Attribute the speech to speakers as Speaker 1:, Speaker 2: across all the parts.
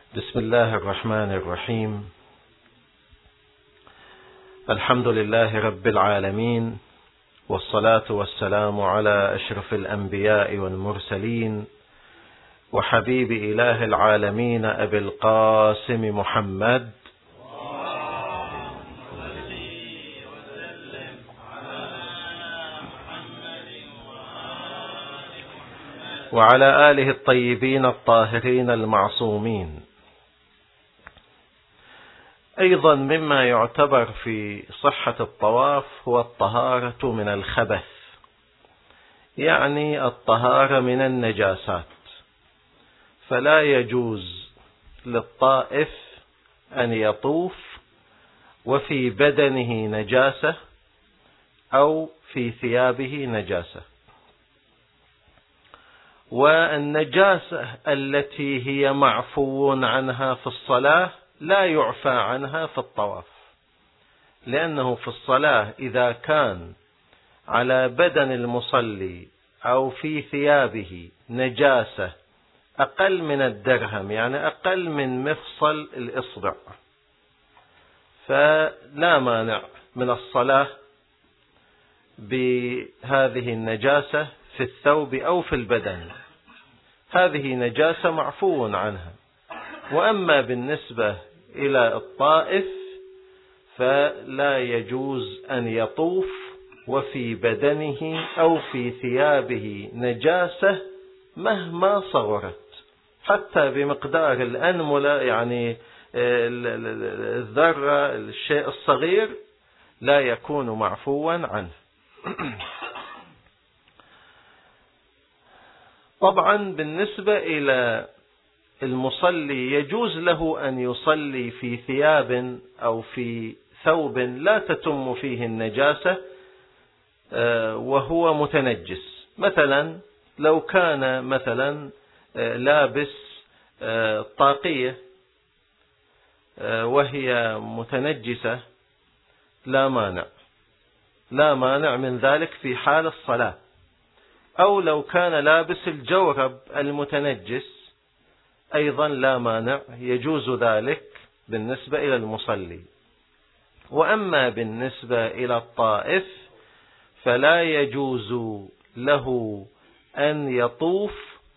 Speaker 1: بسم الله الرحمن الرحيم. الحمد لله رب العالمين، والصلاة والسلام على أشرف الأنبياء والمرسلين، وحبيب إله العالمين أبي القاسم محمد وعلى آله الطيبين الطاهرين المعصومين. أيضا مما يعتبر في صحة الطواف هو الطهارة من الخبث، يعني الطهارة من النجاسات، فلا يجوز للطائف أن يطوف وفي بدنه نجاسة أو في ثيابه نجاسة. والنجاسة التي هي معفو عنها في الصلاة لا يعفى عنها في الطواف، لأنه في الصلاة إذا كان على بدن المصلي أو في ثيابه نجاسة أقل من الدرهم، يعني أقل من مفصل الإصبع، فلا مانع من الصلاة بهذه النجاسة في الثوب أو في البدن، هذه نجاسة معفو عنها. وأما بالنسبة إلى الطائف فلا يجوز أن يطوف وفي بدنه أو في ثيابه نجاسة مهما صغرت، حتى بمقدار الأنملة، يعني الذرة، الشيء الصغير لا يكون معفوا عنه. طبعا بالنسبة إلى المصلي يجوز له أن يصلي في ثياب أو في ثوب لا تتم فيه النجاسة وهو متنجس. مثلا لو كان مثلا لابس طاقية وهي متنجسة لا مانع من ذلك في حال الصلاة. أو لو كان لابس الجورب المتنجس أيضا لا مانع، يجوز ذلك بالنسبة إلى المصلي. وأما بالنسبة إلى الطائف فلا يجوز له أن يطوف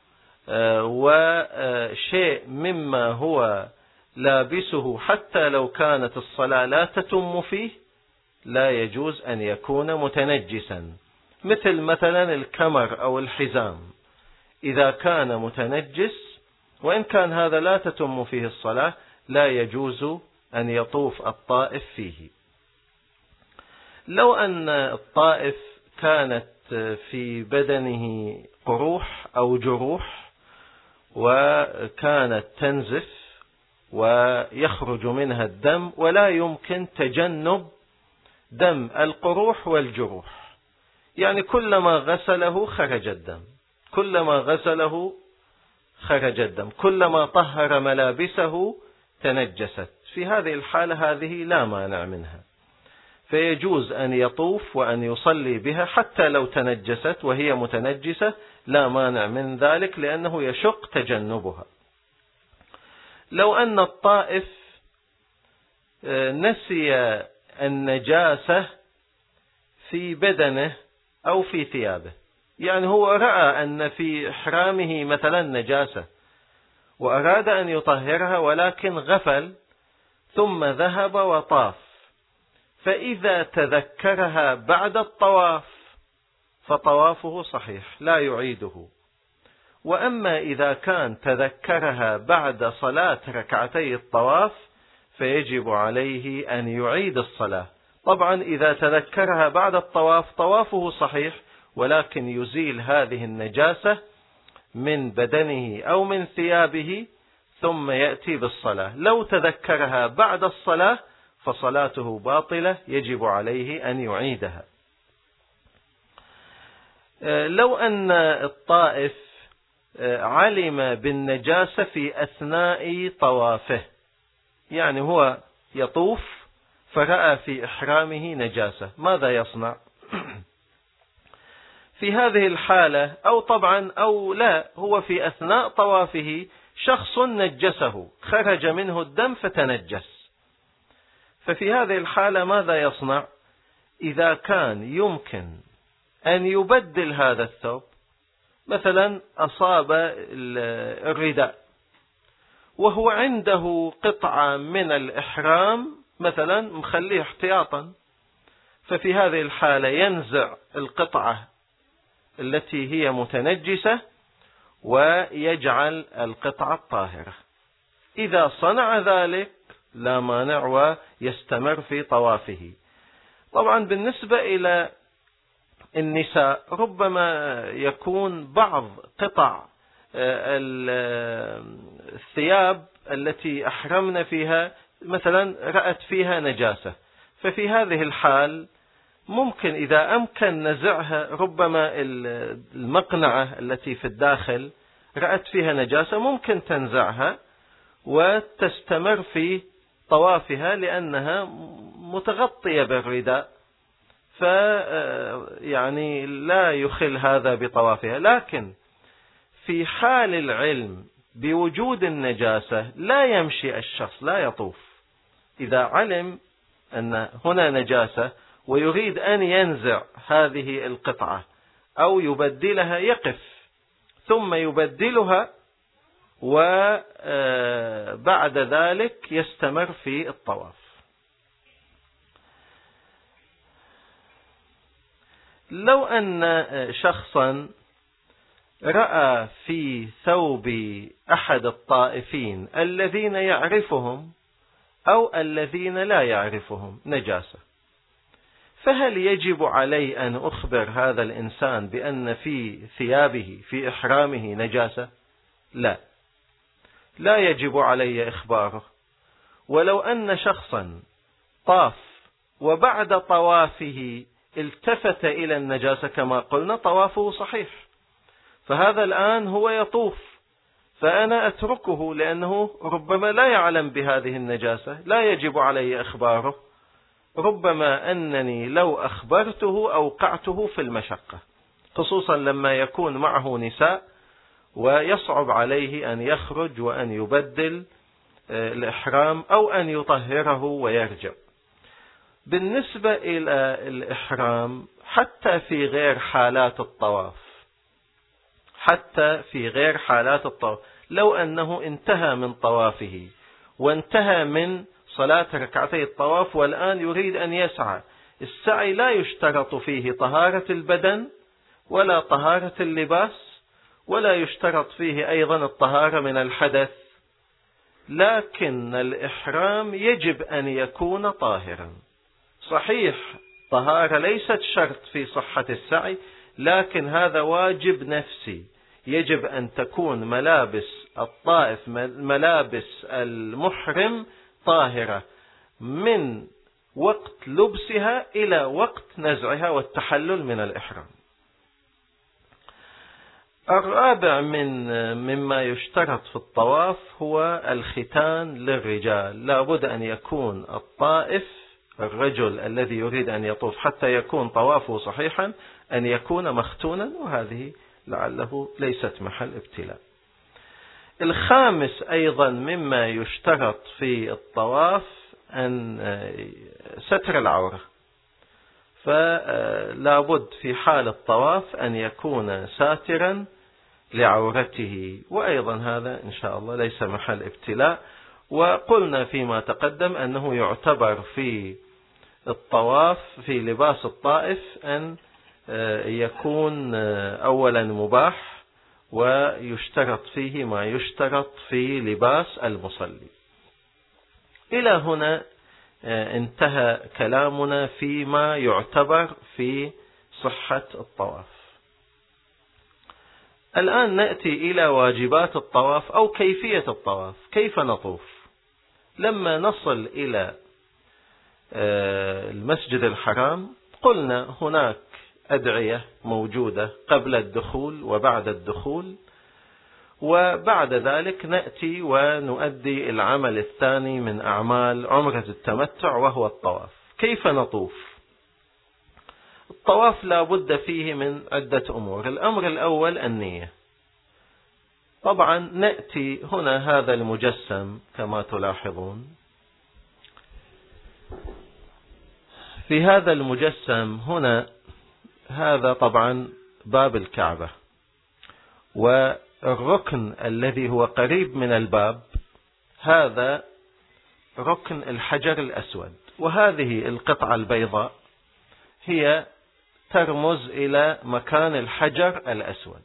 Speaker 1: وشيء مما هو لابسه حتى لو كانت الصلاة لا تتم فيه لا يجوز أن يكون متنجسا، مثلا الكمر أو الحزام إذا كان متنجس وإن كان هذا لا تتم فيه الصلاة لا يجوز أن يطوف الطائف فيه. لو أن الطائف كانت في بدنه قروح أو جروح وكانت تنزف ويخرج منها الدم ولا يمكن تجنب دم القروح والجروح، يعني كلما غسله خرج الدم، كلما طهر ملابسه تنجست، في هذه الحالة هذه لا مانع منها، فيجوز أن يطوف وأن يصلي بها حتى لو تنجست وهي متنجسة، لا مانع من ذلك لأنه يشق تجنبها. لو أن الطائف نسي النجاسة في بدنه أو في ثيابه، يعني هو رأى أن في إحرامه مثلا نجاسة وأراد أن يطهرها ولكن غفل ثم ذهب وطاف، فإذا تذكرها بعد الطواف فطوافه صحيح لا يعيده. وأما إذا كان تذكرها بعد صلاة ركعتي الطواف فيجب عليه أن يعيد الصلاة. طبعا إذا تذكرها بعد الطواف طوافه صحيح، ولكن يزيل هذه النجاسة من بدنه أو من ثيابه ثم يأتي بالصلاة. لو تذكرها بعد الصلاة فصلاته باطلة، يجب عليه أن يعيدها. لو أن الطائف علم بالنجاسة في أثناء طوافه، يعني هو يطوف فرأى في إحرامه نجاسة، ماذا يصنع؟ في هذه الحالة أو لا، هو في أثناء طوافه شخص نجسه، خرج منه الدم فتنجس، ففي هذه الحالة ماذا يصنع؟ إذا كان يمكن أن يبدل هذا الثوب، مثلا أصاب الرداء وهو عنده قطعة من الإحرام مثلا مخليه احتياطا، ففي هذه الحالة ينزع القطعة التي هي متنجسة ويجعل القطعة الطاهرة. إذا صنع ذلك لا مانع ويستمر في طوافه. طبعا بالنسبة إلى النساء ربما يكون بعض قطع الثياب التي أحرمنا فيها مثلا رأت فيها نجاسة، ففي هذه الحال ممكن إذا أمكن نزعها، ربما المقنعة التي في الداخل رأت فيها نجاسة ممكن تنزعها وتستمر في طوافها لأنها متغطية بالرداء، يعني لا يخل هذا بطوافها. لكن في حال العلم بوجود النجاسة لا يمشي الشخص، لا يطوف. إذا علم أن هنا نجاسة ويريد أن ينزع هذه القطعة أو يبدلها، يقف ثم يبدلها وبعد ذلك يستمر في الطواف. لو أن شخصا رأى في ثوب أحد الطائفين الذين يعرفهم أو الذين لا يعرفهم نجاسة، فهل يجب علي أن أخبر هذا الإنسان بأن في ثيابه في إحرامه نجاسة؟ لا يجب علي إخباره. ولو أن شخصا طاف وبعد طوافه التفت إلى النجاسة كما قلنا، طوافه صحيح، فهذا الآن هو يطوف، فأنا أتركه لأنه ربما لا يعلم بهذه النجاسة، لا يجب علي إخباره. ربما أنني لو أخبرته أوقعته في المشقة، خصوصا لما يكون معه نساء ويصعب عليه أن يخرج وأن يبدل الإحرام أو أن يطهره ويرجع. بالنسبة إلى الإحرام حتى في غير حالات الطواف، لو أنه انتهى من طوافه وانتهى من صلاة ركعتي الطواف والآن يريد أن يسعى، السعي لا يشترط فيه طهارة البدن ولا طهارة اللباس، ولا يشترط فيه أيضا الطهارة من الحدث، لكن الإحرام يجب أن يكون طاهرا. صحيح طهارة ليست شرط في صحة السعي، لكن هذا واجب نفسي، يجب أن تكون ملابس الطائف ملابس المحرم طاهرة من وقت لبسها إلى وقت نزعها والتحلل من الإحرام. الرابع مما يشترط في الطواف هو الختان للرجال. لا بد أن يكون الطائف الرجل الذي يريد أن يطوف حتى يكون طوافه صحيحا أن يكون مختونا، وهذه لعله ليست محل ابتلاء. الخامس أيضا مما يشترط في الطواف أن ستر العورة، فلا بد في حال الطواف أن يكون ساترا لعورته، وأيضا هذا إن شاء الله ليس محل ابتلاء. وقلنا فيما تقدم أنه يعتبر في الطواف في لباس الطائف أن يكون أولا مباح، ويشترط فيه ما يشترط في لباس المصلي. إلى هنا انتهى كلامنا فيما يعتبر في صحة الطواف. الآن نأتي إلى واجبات الطواف أو كيفية الطواف، كيف نطوف. لما نصل إلى المسجد الحرام قلنا هناك أدعية موجودة قبل الدخول وبعد الدخول، وبعد ذلك نأتي ونؤدي العمل الثاني من أعمال عمرة التمتع وهو الطواف. كيف نطوف؟ الطواف لا بد فيه من عدة أمور. الأمر الأول النية، طبعا نأتي هنا هذا المجسم كما تلاحظون. في هذا المجسم هنا، هذا طبعا باب الكعبة، والركن الذي هو قريب من الباب هذا ركن الحجر الأسود، وهذه القطعة البيضاء هي ترمز إلى مكان الحجر الأسود.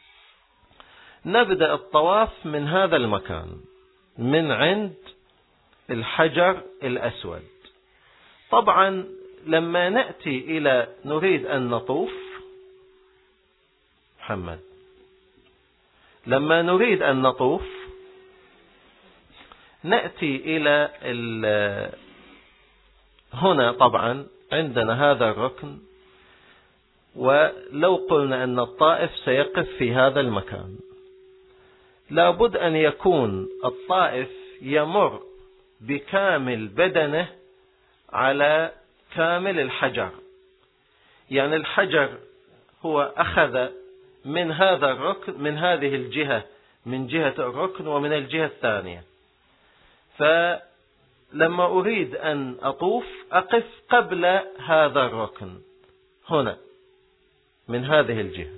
Speaker 1: نبدأ الطواف من هذا المكان، من عند الحجر الأسود. طبعا لما نأتي إلى نريد أن نطوف، محمد، لما نريد أن نطوف نأتي إلى هنا طبعا عندنا هذا الركن، ولو قلنا أن الطائف سيقف في هذا المكان، لابد أن يكون الطائف يمر بكامل بدنه على كامل الحجر. يعني الحجر هو أخذ من هذا الركن، من هذه الجهة، من جهة الركن ومن الجهة الثانية. فلما أريد أن أطوف أقف قبل هذا الركن هنا من هذه الجهة،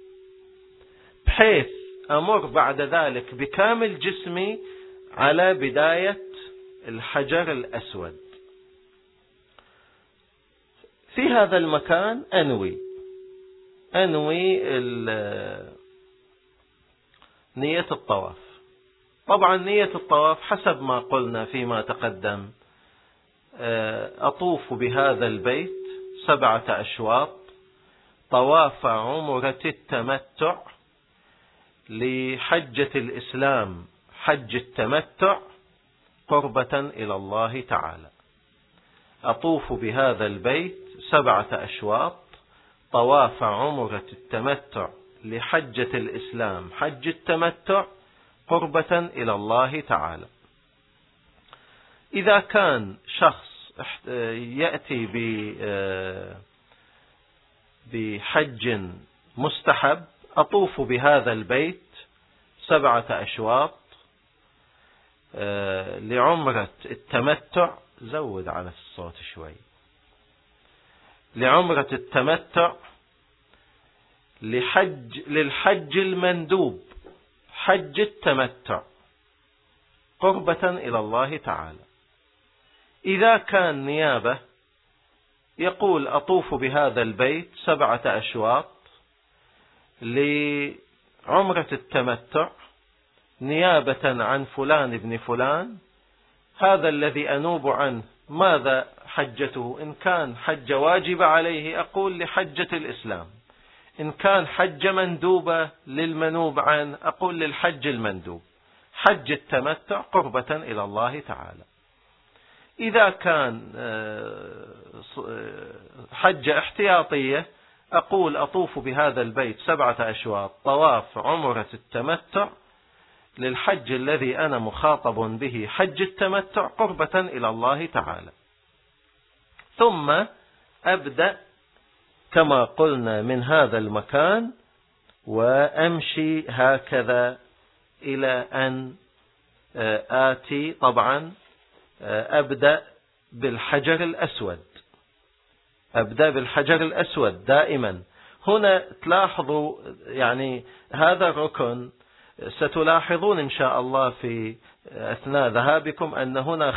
Speaker 1: بحيث أمر بعد ذلك بكامل جسمي على بداية الحجر الأسود. في هذا المكان أنوي نية الطواف. طبعا نية الطواف حسب ما قلنا فيما تقدم، أطوف بهذا البيت 7 أشواط طواف عمرة التمتع لحجة الإسلام، حج التمتع قربة إلى الله تعالى. أطوف بهذا البيت 7 أشواط طواف عمرة التمتع لحجة الإسلام، حج التمتع قربة إلى الله تعالى. إذا كان شخص يأتي بحج مستحب، أطوف بهذا البيت 7 أشواط لعمرة التمتع. زود على الصوت شوي. لعمرة التمتع للحج المندوب، حج التمتع قربة إلى الله تعالى. إذا كان نيابة يقول أطوف بهذا البيت 7 أشواط لعمرة التمتع نيابة عن فلان ابن فلان، هذا الذي أنوب عنه ماذا حجته؟ إن كان حج واجب عليه أقول لحجة الإسلام، إن كان حج مندوبة للمنوب عنه أقول للحج المندوب، حج التمتع قربة إلى الله تعالى. إذا كان حج احتياطية أقول أطوف بهذا البيت 7 أشواط طواف عمرة التمتع للحج الذي أنا مخاطب به، حج التمتع قربة إلى الله تعالى. ثم أبدأ كما قلنا من هذا المكان وأمشي هكذا إلى أن آتي. طبعا أبدأ بالحجر الأسود، أبدأ بالحجر الأسود دائما. هنا تلاحظوا يعني هذا الركن، ستلاحظون إن شاء الله في أثناء ذهابكم أن هنا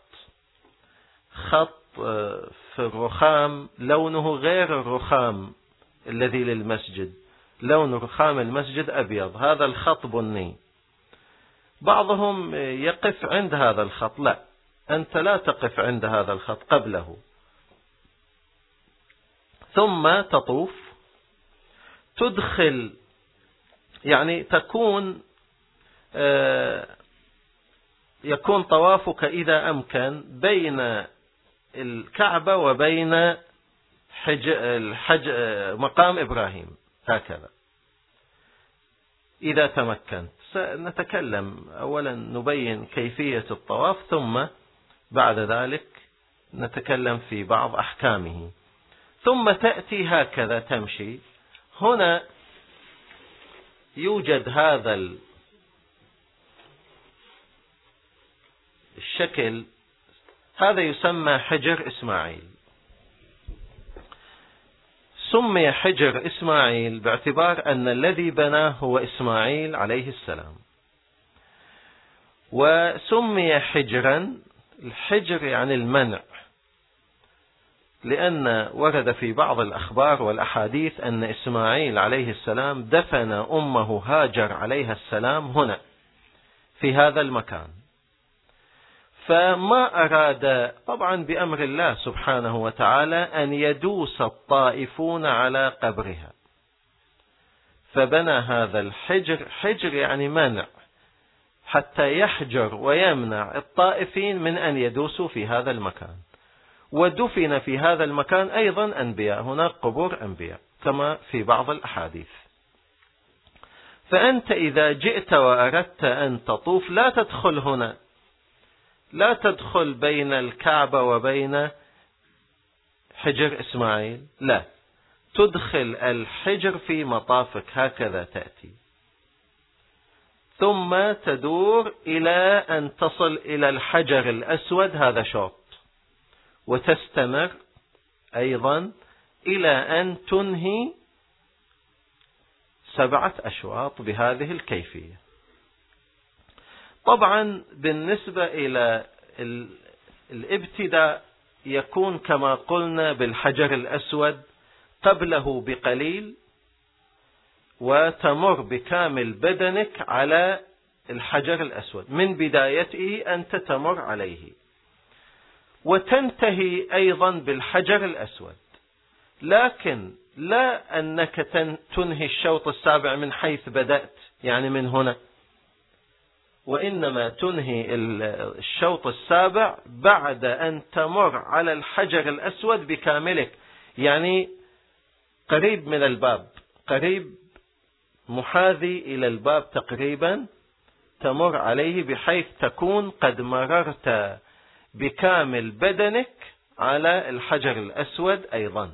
Speaker 1: خط في الرخام لونه غير الرخام الذي للمسجد، لون رخام المسجد أبيض، هذا الخط بني. بعضهم يقف عند هذا الخط، لا، أنت لا تقف عند هذا الخط، قبله. ثم تطوف، تدخل، يعني يكون طوافك إذا أمكن بين الكعبة وبين مقام إبراهيم هكذا إذا تمكنت. سنتكلم أولا نبين كيفية الطواف، ثم بعد ذلك نتكلم في بعض أحكامه. ثم تأتي هكذا تمشي. هنا يوجد هذا الشكل هذا يسمى حجر إسماعيل. سمي حجر إسماعيل باعتبار أن الذي بناه هو إسماعيل عليه السلام. وسمي حجرا، الحجر يعني المنع، لأن ورد في بعض الأخبار والأحاديث أن إسماعيل عليه السلام دفن أمه هاجر عليها السلام هنا في هذا المكان، فما أراد طبعا بأمر الله سبحانه وتعالى أن يدوس الطائفون على قبرها، فبنى هذا الحجر، حجر يعني منع، حتى يحجر ويمنع الطائفين من أن يدوسوا في هذا المكان. ودفن في هذا المكان أيضا أنبياء، هناك قبور أنبياء كما في بعض الأحاديث. فأنت إذا جئت وأردت أن تطوف لا تدخل هنا، لا تدخل بين الكعبة وبين حجر إسماعيل، لا، تدخل الحجر في مطافك، هكذا تأتي، ثم تدور إلى أن تصل إلى الحجر الأسود، هذا شوط، وتستمر أيضا إلى أن تنهي 7 أشواط بهذه الكيفية. طبعا بالنسبة إلى الابتداء يكون كما قلنا بالحجر الأسود قبله بقليل، وتمر بكامل بدنك على الحجر الأسود من بدايته أنت تمر عليه، وتنتهي أيضا بالحجر الأسود، لكن لا أنك تنهي الشوط السابع من حيث بدأت، يعني من هنا، وإنما تنهي الشوط السابع بعد أن تمر على الحجر الأسود بكاملك، يعني قريب من الباب، قريب محاذي إلى الباب تقريبا، تمر عليه بحيث تكون قد مررت بكامل بدنك على الحجر الأسود أيضا.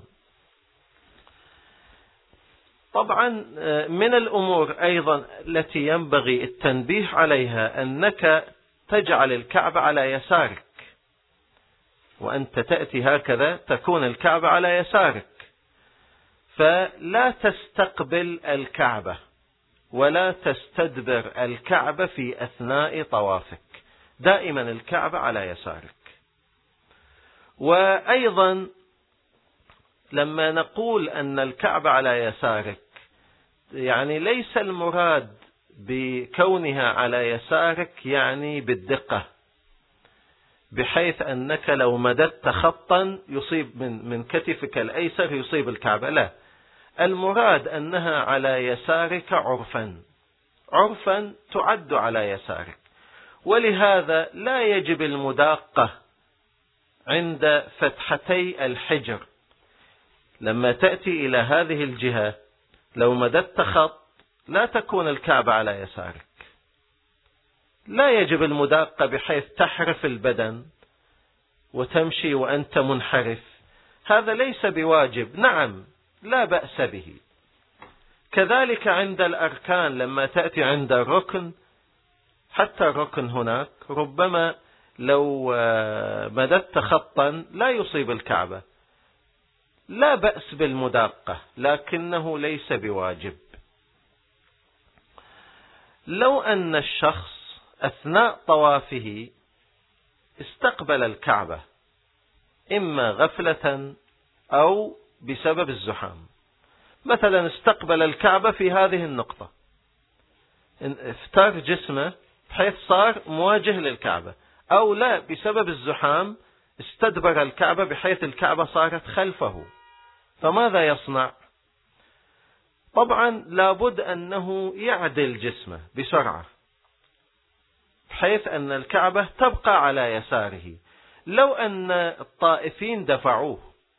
Speaker 1: طبعا من الأمور أيضا التي ينبغي التنبيه عليها أنك تجعل الكعبة على يسارك، وأنت تأتي هكذا تكون الكعبة على يسارك، فلا تستقبل الكعبة ولا تستدبر الكعبة في أثناء طوافك، دائما الكعبة على يسارك. وأيضا لما نقول أن الكعبة على يسارك، يعني ليس المراد بكونها على يسارك يعني بالدقة، بحيث أنك لو مددت خطا يصيب من كتفك الأيسر يصيب الكعبة، لا، المراد أنها على يسارك عرفا، عرفا تعد على يسارك. ولهذا لا يجب المداقة عند فتحتي الحجر، لما تأتي إلى هذه الجهة لو مددت خط لا تكون الكعبة على يسارك، لا يجب المداقة بحيث تحرف البدن وتمشي وأنت منحرف، هذا ليس بواجب، نعم لا بأس به. كذلك عند الأركان لما تأتي عند الركن، حتى الركن هناك ربما لو مددت خطا لا يصيب الكعبة، لا بأس بالمداقة لكنه ليس بواجب. لو أن الشخص أثناء طوافه استقبل الكعبة إما غفلة أو بسبب الزحام، مثلا استقبل الكعبة في هذه النقطة، افتر جسمه بحيث صار مواجه للكعبة، أو لا بسبب الزحام استدبر الكعبة بحيث الكعبة صارت خلفه، فماذا يصنع؟ طبعا لابد أنه يعدل جسمه بسرعة بحيث أن الكعبة تبقى على يساره. لو أن الطائفين دفعوه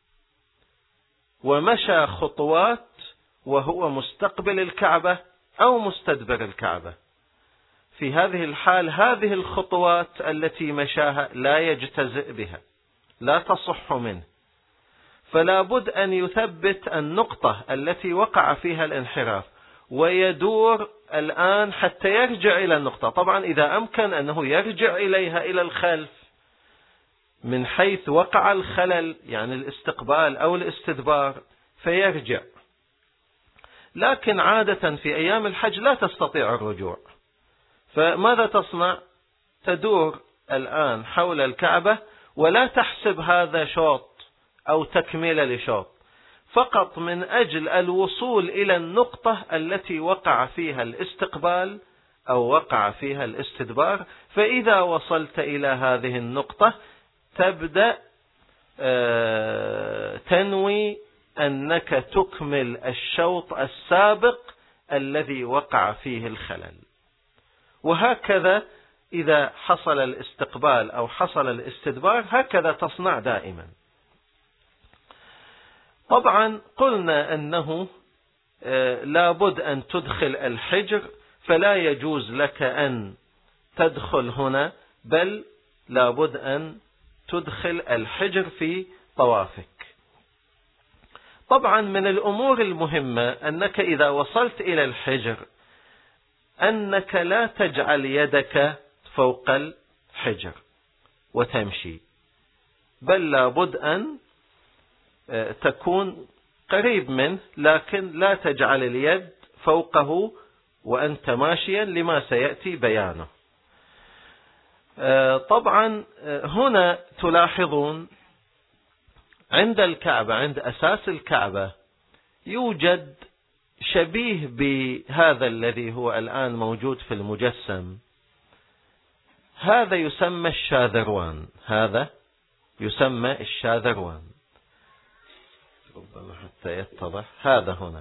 Speaker 1: ومشى خطوات وهو مستقبل الكعبة أو مستدبر الكعبة، في هذه الحال هذه الخطوات التي مشاها لا يجتزئ بها، لا تصح منه، فلا بد أن يثبت النقطة التي وقع فيها الانحراف، ويدور الآن حتى يرجع إلى النقطة. طبعا إذا أمكن أنه يرجع إليها إلى الخلف من حيث وقع الخلل، يعني الاستقبال أو الاستدبار، فيرجع. لكن عادة في أيام الحج لا تستطيع الرجوع، فماذا تصنع؟ تدور الآن حول الكعبة ولا تحسب هذا شوط أو تكملة لشوط، فقط من أجل الوصول إلى النقطة التي وقع فيها الاستقبال أو وقع فيها الاستدبار. فإذا وصلت إلى هذه النقطة تبدأ تنوي أنك تكمل الشوط السابق الذي وقع فيه الخلل. وهكذا إذا حصل الاستقبال أو حصل الاستدبار هكذا تصنع دائما. طبعا قلنا أنه لابد أن تدخل الحجر، فلا يجوز لك أن تدخل هنا، بل لابد أن تدخل الحجر في طوافك. طبعا من الأمور المهمة أنك إذا وصلت إلى الحجر أنك لا تجعل يدك فوق الحجر وتمشي، بل لابد أن تكون قريب منه، لكن لا تجعل اليد فوقه وأنت ماشيا، لما سيأتي بيانه. طبعا هنا تلاحظون عند الكعبة، عند أساس الكعبة، يوجد شبيه بهذا الذي هو الآن موجود في المجسم. هذا يسمى الشاذروان، هذا يسمى الشاذروان، ربما حتى يتضح. هذا هنا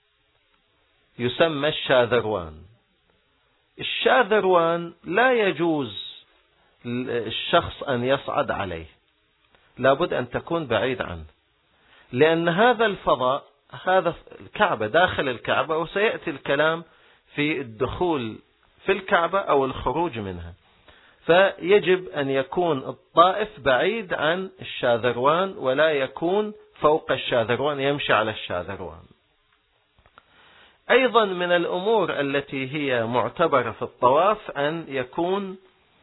Speaker 1: يسمى الشاذروان. الشاذروان لا يجوز الشخص أن يصعد عليه، لابد أن تكون بعيد عنه، لأن هذا الفضاء، هذا الكعبة، داخل الكعبة، وسيأتي الكلام في الدخول في الكعبة أو الخروج منها، فيجب أن يكون الطائف بعيد عن الشاذروان ولا يكون فوق الشاذروان، يمشي على الشاذروان. أيضا من الأمور التي هي معتبرة في الطواف أن يكون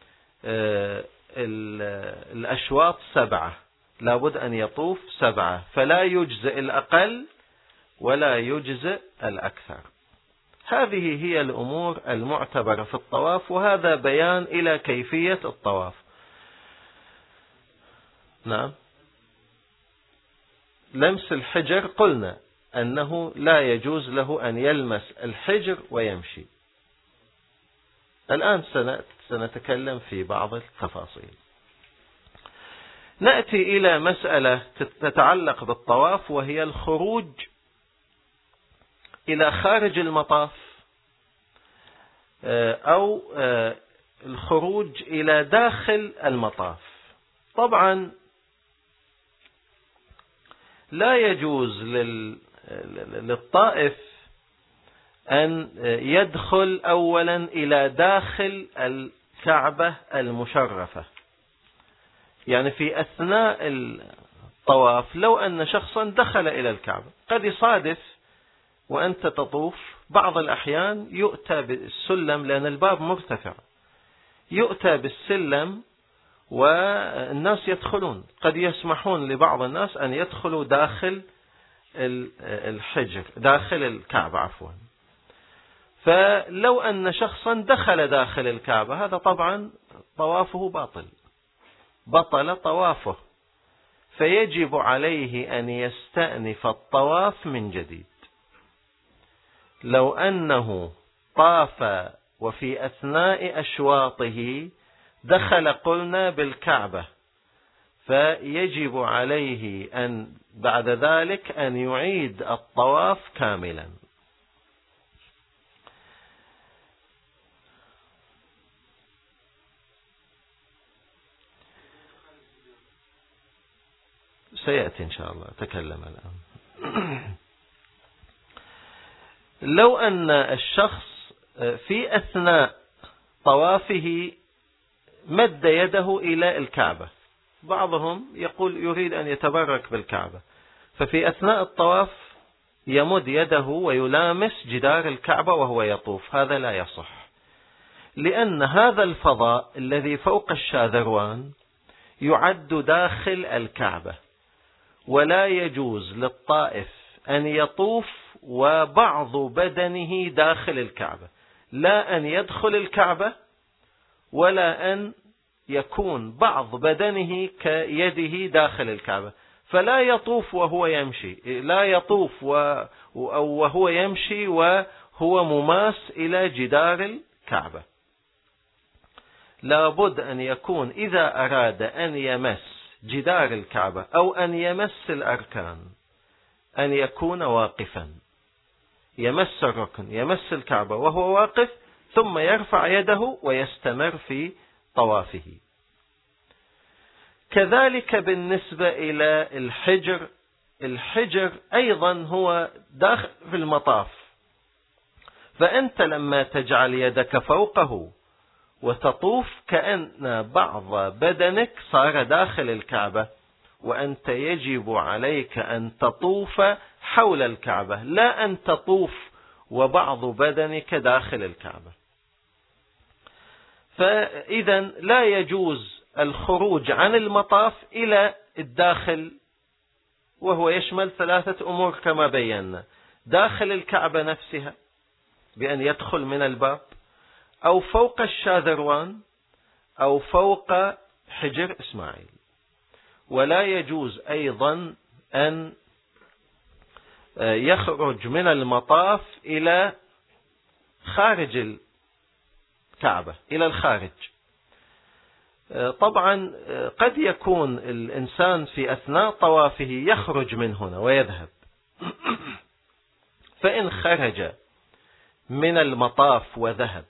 Speaker 1: الأشواط 7، لابد أن يطوف 7، فلا يجزئ الأقل ولا يجزئ الأكثر. هذه هي الأمور المعتبرة في الطواف، وهذا بيان إلى كيفية الطواف. نعم. لمس الحجر قلنا أنه لا يجوز له أن يلمس الحجر ويمشي. الآن سنتكلم في بعض التفاصيل. نأتي إلى مسألة تتعلق بالطواف، وهي الخروج إلى خارج المطاف أو الخروج إلى داخل المطاف. طبعا لا يجوز للطائف أن يدخل أولا إلى داخل الكعبة المشرفة. يعني في أثناء الطواف لو أن شخصا دخل إلى الكعبة، قد يصادف وأنت تطوف بعض الأحيان يؤتى بالسلم، لأن الباب مرتفع، يؤتى بالسلم والناس يدخلون. قد يسمحون لبعض الناس أن يدخلوا داخل الحجر، داخل الكعبة عفوا. فلو أن شخصا دخل داخل الكعبة، هذا طبعا طوافه باطل، بطل طوافه، فيجب عليه أن يستأنف الطواف من جديد. لو أنه طاف وفي أثناء أشواطه دخل قلنا بالكعبة، فيجب عليه أن بعد ذلك أن يعيد الطواف كاملا. سيأتي إن شاء الله، تكلم الآن. لو أن الشخص في أثناء طوافه مد يده إلى الكعبة، بعضهم يقول يريد أن يتبرك بالكعبة، ففي أثناء الطواف يمد يده ويلامس جدار الكعبة وهو يطوف، هذا لا يصح، لأن هذا الفضاء الذي فوق الشاذروان يعد داخل الكعبة، ولا يجوز للطائف أن يطوف وبعض بدنه داخل الكعبة، لا أن يدخل الكعبة ولا أن يكون بعض بدنه كيده داخل الكعبة، فلا يطوف وهو يمشي، لا يطوف وهو يمشي وهو مماس إلى جدار الكعبة. لابد أن يكون إذا أراد أن يمس جدار الكعبة أو أن يمس الأركان أن يكون واقفا، يمس الركن يمس الكعبة وهو واقف، ثم يرفع يده ويستمر في طوافه. كذلك بالنسبة إلى الحجر أيضا هو داخل في المطاف، فأنت لما تجعل يدك فوقه وتطوف كأن بعض بدنك صار داخل الكعبة، وأنت يجب عليك أن تطوف حول الكعبة، لا أن تطوف وبعض بدنك داخل الكعبة. فإذا لا يجوز الخروج عن المطاف إلى الداخل، وهو يشمل 3 أمور كما بينا: داخل الكعبة نفسها بأن يدخل من الباب، أو فوق الشاذروان، أو فوق حجر إسماعيل. ولا يجوز أيضا أن يخرج من المطاف إلى خارج الكعبة، إلى الخارج. طبعا قد يكون الإنسان في أثناء طوافه يخرج من هنا ويذهب، فإن خرج من المطاف وذهب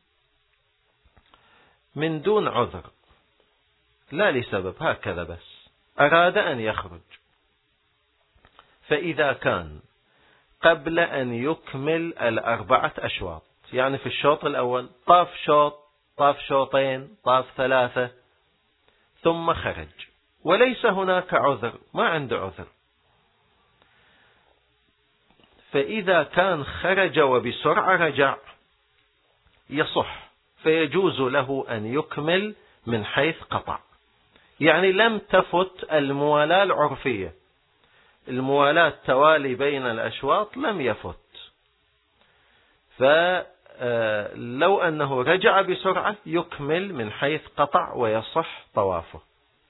Speaker 1: من دون عذر، لا لسبب، هكذا بس أراد أن يخرج، فإذا كان قبل أن يكمل 4 أشواط، يعني في الشوط الأول طاف شوط، طاف شوطين، طاف 3، ثم خرج وليس هناك عذر، ما عنده عذر، فإذا كان خرج وبسرعة رجع يصح، فيجوز له أن يكمل من حيث قطع، يعني لم تفت الموالاة العرفية، الموالاة توالي بين الأشواط لم يفت، فلو أنه رجع بسرعة يكمل من حيث قطع ويصح طوافه.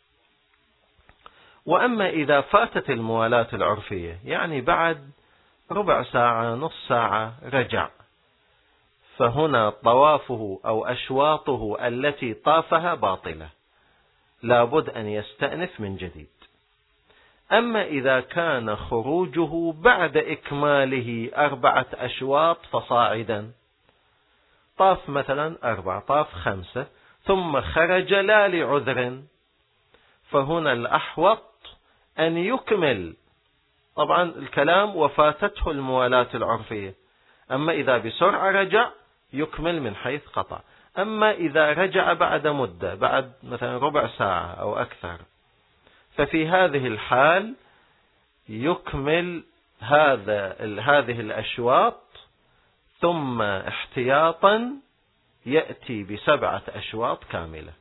Speaker 1: وأما إذا فاتت الموالاة العرفية، يعني بعد ربع ساعة نص ساعة رجع، فهنا طوافه أو أشواطه التي طافها باطلة، لابد أن يستأنف من جديد. أما إذا كان خروجه بعد إكماله 4 أشواط فصاعدا، طاف مثلا 4، طاف 5، ثم خرج لا لعذر، فهنا الأحوط أن يكمل. طبعا الكلام وفاتته الموالاة العرفية، أما إذا بسرعة رجع يكمل من حيث قطع. أما إذا رجع بعد مدة، بعد مثلا ربع ساعة أو أكثر، ففي هذه الحال يكمل هذه الأشواط، ثم احتياطا يأتي ب7 أشواط كاملة.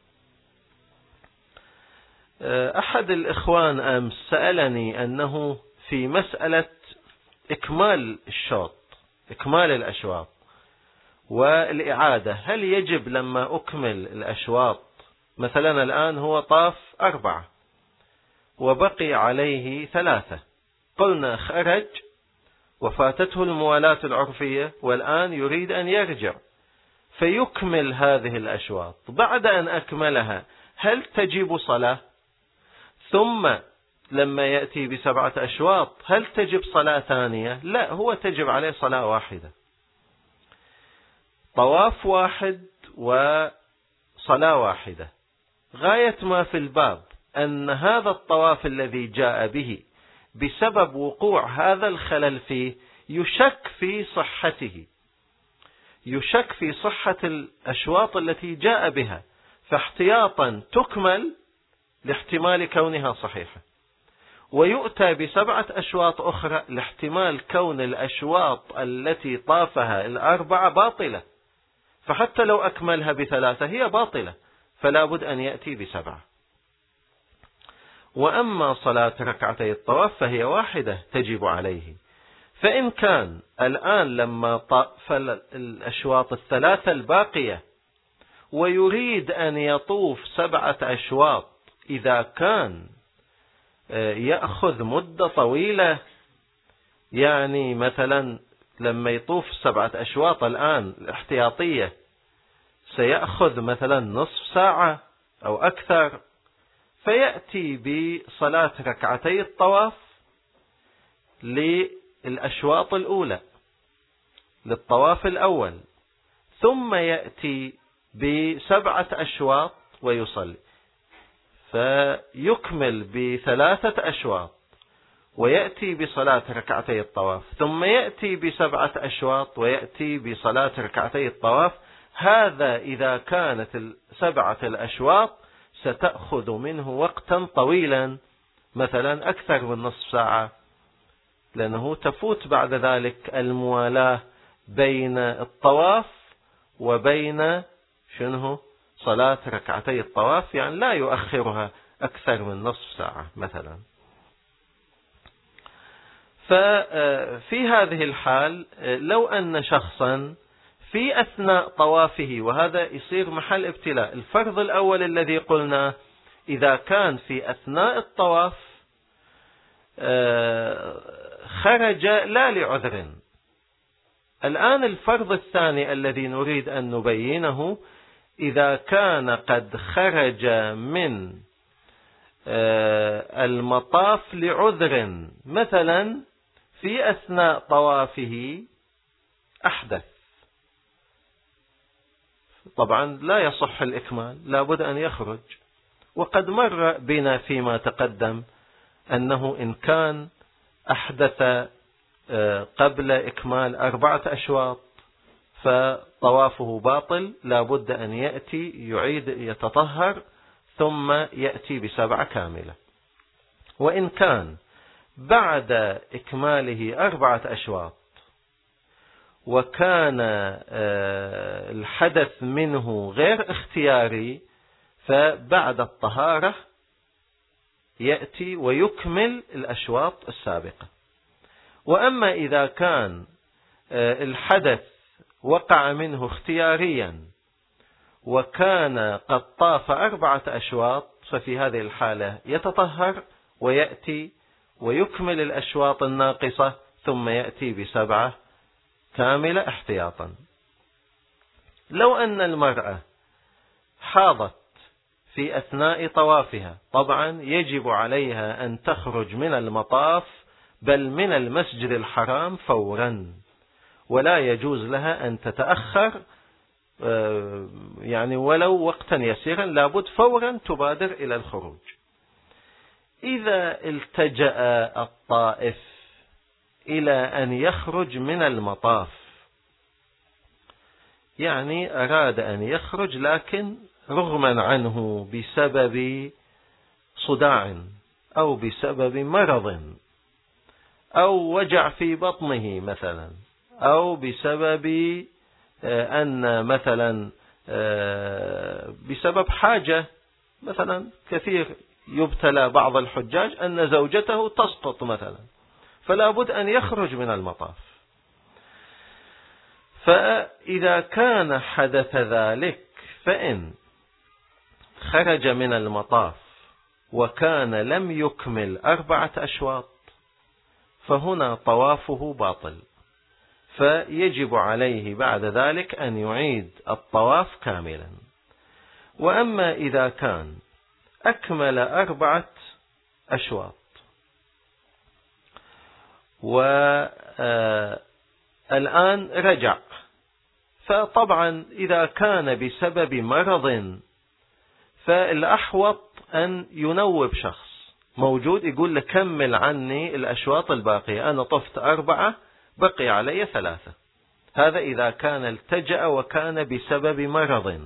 Speaker 1: أحد الإخوان أمس سألني أنه في مسألة إكمال الشوط، إكمال الأشواط والإعادة، هل يجب لما أكمل الأشواط، مثلا الآن هو طاف 4 وبقي عليه 3، قلنا خرج وفاتته الموالاة العرفية والآن يريد أن يرجع فيكمل هذه الأشواط، بعد أن أكملها هل تجب صلاة؟ ثم لما يأتي ب7 أشواط هل تجب صلاة ثانية؟ لا، هو تجب عليه صلاة واحدة، طواف واحد وصلاة واحدة. غاية ما في الباب أن هذا الطواف الذي جاء به بسبب وقوع هذا الخلل فيه يشك في صحته، يشك في صحة الأشواط التي جاء بها، فاحتياطا تكمل لاحتمال كونها صحيحة. ويؤتى ب7 أشواط أخرى لاحتمال كون الأشواط التي طافها 4 باطلة، فحتى لو أكملها ب3 هي باطلة، فلا بد أن يأتي ب7. وأما صلاة ركعتي الطواف فهي واحدة تجب عليه. فإن كان الآن لما طاف الأشواط 3 الباقية ويريد أن يطوف 7 أشواط، إذا كان يأخذ مدة طويلة، يعني مثلا لما يطوف 7 أشواط الآن الاحتياطية سيأخذ مثلا نصف ساعة أو أكثر، فيأتي بصلاة ركعتي الطواف للأشواط الأولى للطواف الأول، ثم يأتي ب7 أشواط ويصلي، فيكمل ب3 أشواط ويأتي بصلاة ركعتي الطواف، ثم يأتي ب7 أشواط ويأتي بصلاة ركعتي الطواف. هذا إذا كانت 7 الأشواط ستأخذ منه وقتا طويلا، مثلا أكثر من نصف ساعة، لأنه تفوت بعد ذلك الموالاة بين الطواف وبين صلاة ركعتي الطواف، يعني لا يؤخرها أكثر من نصف ساعة مثلا. ففي هذه الحال لو أن شخصا في أثناء طوافه، وهذا يصير محل ابتلاء، الفرض الأول الذي قلنا إذا كان في أثناء الطواف خرج لا لعذر. الآن الفرض الثاني الذي نريد أن نبينه، إذا كان قد خرج من المطاف لعذر، مثلا في أثناء طوافه أحدث، طبعا لا يصح الإكمال، لا بد أن يخرج. وقد مر بنا فيما تقدم أنه إن كان أحدث قبل إكمال 4 أشواط فطوافه باطل، لا بد أن يأتي يعيد يتطهر ثم يأتي ب7 كاملة. وإن كان بعد إكماله 4 أشواط وكان الحدث منه غير اختياري، فبعد الطهارة يأتي ويكمل الأشواط السابقة. وأما إذا كان الحدث وقع منه اختياريا وكان قد طاف 4 أشواط، ففي هذه الحالة يتطهر ويأتي ويكمل الأشواط الناقصة ثم يأتي ب7 كاملة احتياطا. لو أن المرأة حاضت في أثناء طوافها، طبعا يجب عليها أن تخرج من المطاف بل من المسجد الحرام فورا، ولا يجوز لها أن تتأخر يعني ولو وقتا يسيرا، لابد فورا تبادر إلى الخروج. إذا التجأ الطائف إلى أن يخرج من المطاف، يعني أراد أن يخرج لكن رغما عنه بسبب صداع أو بسبب مرض أو وجع في بطنه مثلا، أو بسبب أن مثلا بسبب حاجة، مثلا كثير يبتلى بعض الحجاج أن زوجته تسقط مثلا، فلا بد أن يخرج من المطاف. فإذا كان حدث ذلك، فإن خرج من المطاف وكان لم يكمل 4 أشواط، فهنا طوافه باطل، فيجب عليه بعد ذلك أن يعيد الطواف كاملا. وأما إذا كان أكمل 4 أشواط والآن رجع، فطبعا إذا كان بسبب مرض فالأحوط أن ينوب شخص موجود يقول له كمل عني الأشواط الباقية، أنا طفت 4 بقي علي 3. هذا إذا كان التجأ وكان بسبب مرض،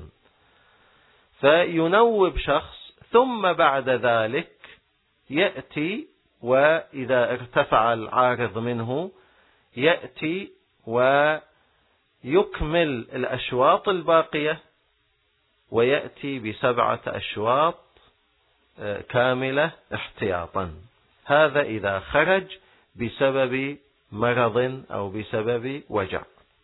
Speaker 1: فينوب شخص ثم بعد ذلك يأتي وإذا ارتفع العارض منه يأتي ويكمل الأشواط الباقية، ويأتي ب7 أشواط كاملة احتياطا. هذا إذا خرج بسبب مرض أو بسبب وجع.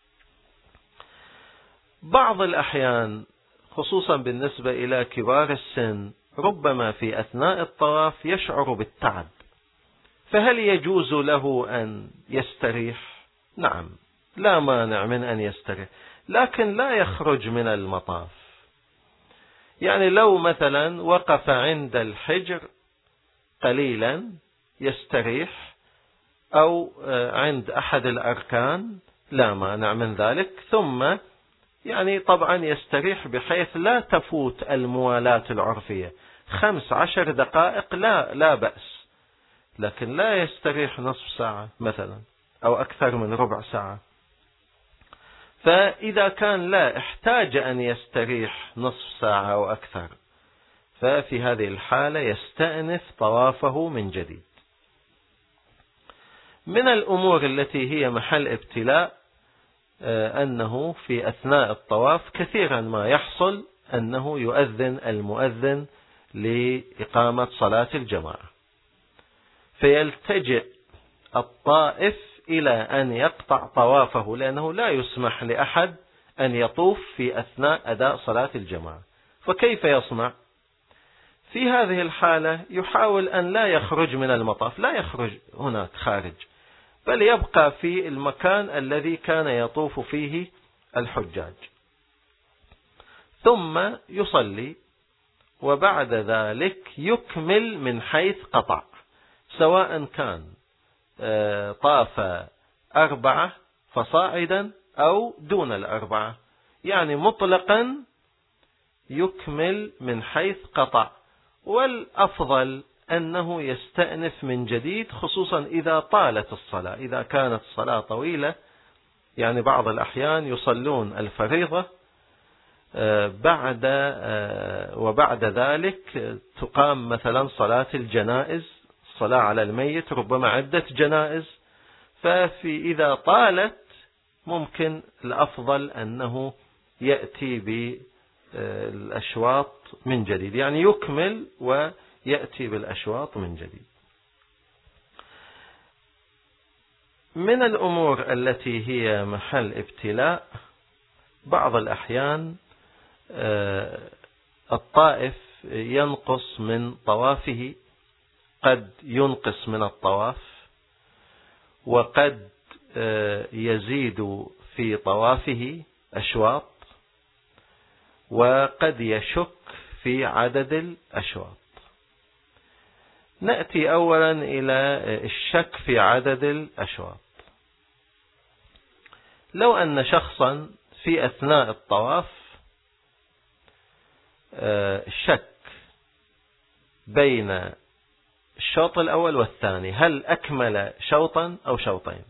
Speaker 1: بعض الأحيان خصوصا بالنسبة إلى كبار السن ربما في أثناء الطواف يشعر بالتعب، فهل يجوز له أن يستريح؟ نعم، لا مانع من أن يستريح، لكن لا يخرج من المطاف. يعني لو مثلا وقف عند الحجر قليلا يستريح، أو عند أحد الأركان لا مانع من ذلك، ثم يعني طبعا يستريح بحيث لا تفوت الموالاة العرفية. 15 دقائق لا بأس، لكن لا يستريح نصف ساعة مثلا أو أكثر من ربع ساعة. فإذا كان لا احتاج أن يستريح نصف ساعة أو أكثر، ففي هذه الحالة يستأنف طوافه من جديد. من الأمور التي هي محل ابتلاء أنه في أثناء الطواف كثيرا ما يحصل أنه يؤذن المؤذن لإقامة صلاة الجماعة، فيلتجئ الطائف إلى أن يقطع طوافه، لأنه لا يسمح لأحد أن يطوف في أثناء أداء صلاة الجماعة. فكيف يصنع؟ في هذه الحالة يحاول أن لا يخرج من المطاف، لا يخرج هناك خارج، بل يبقى في المكان الذي كان يطوف فيه الحجاج، ثم يصلي، وبعد ذلك يكمل من حيث قطع، سواء كان طاف 4 فصاعدا أو دون 4، يعني مطلقا يكمل من حيث قطع. والأفضل أنه يستأنف من جديد، خصوصا إذا طالت الصلاة. إذا كانت الصلاة طويلة، يعني بعض الأحيان يصلون الفريضة وبعد ذلك تقام مثلا صلاة الجنائز، الصلاة على الميت، ربما عدة جنائز، إذا طالت ممكن الأفضل أنه يأتي بالأشواط من جديد، يعني يكمل ويأتي بالأشواط من جديد. من الأمور التي هي محل ابتلاء بعض الأحيان الطائف ينقص من طوافه، قد ينقص من الطواف، وقد يزيد في طوافه أشواط، وقد يشك في عدد الأشواط. نأتي أولا إلى الشك في عدد الأشواط. لو أن شخصا في أثناء الطواف شك بين الشوط الأول والثاني، هل أكمل شوطا أو شوطين،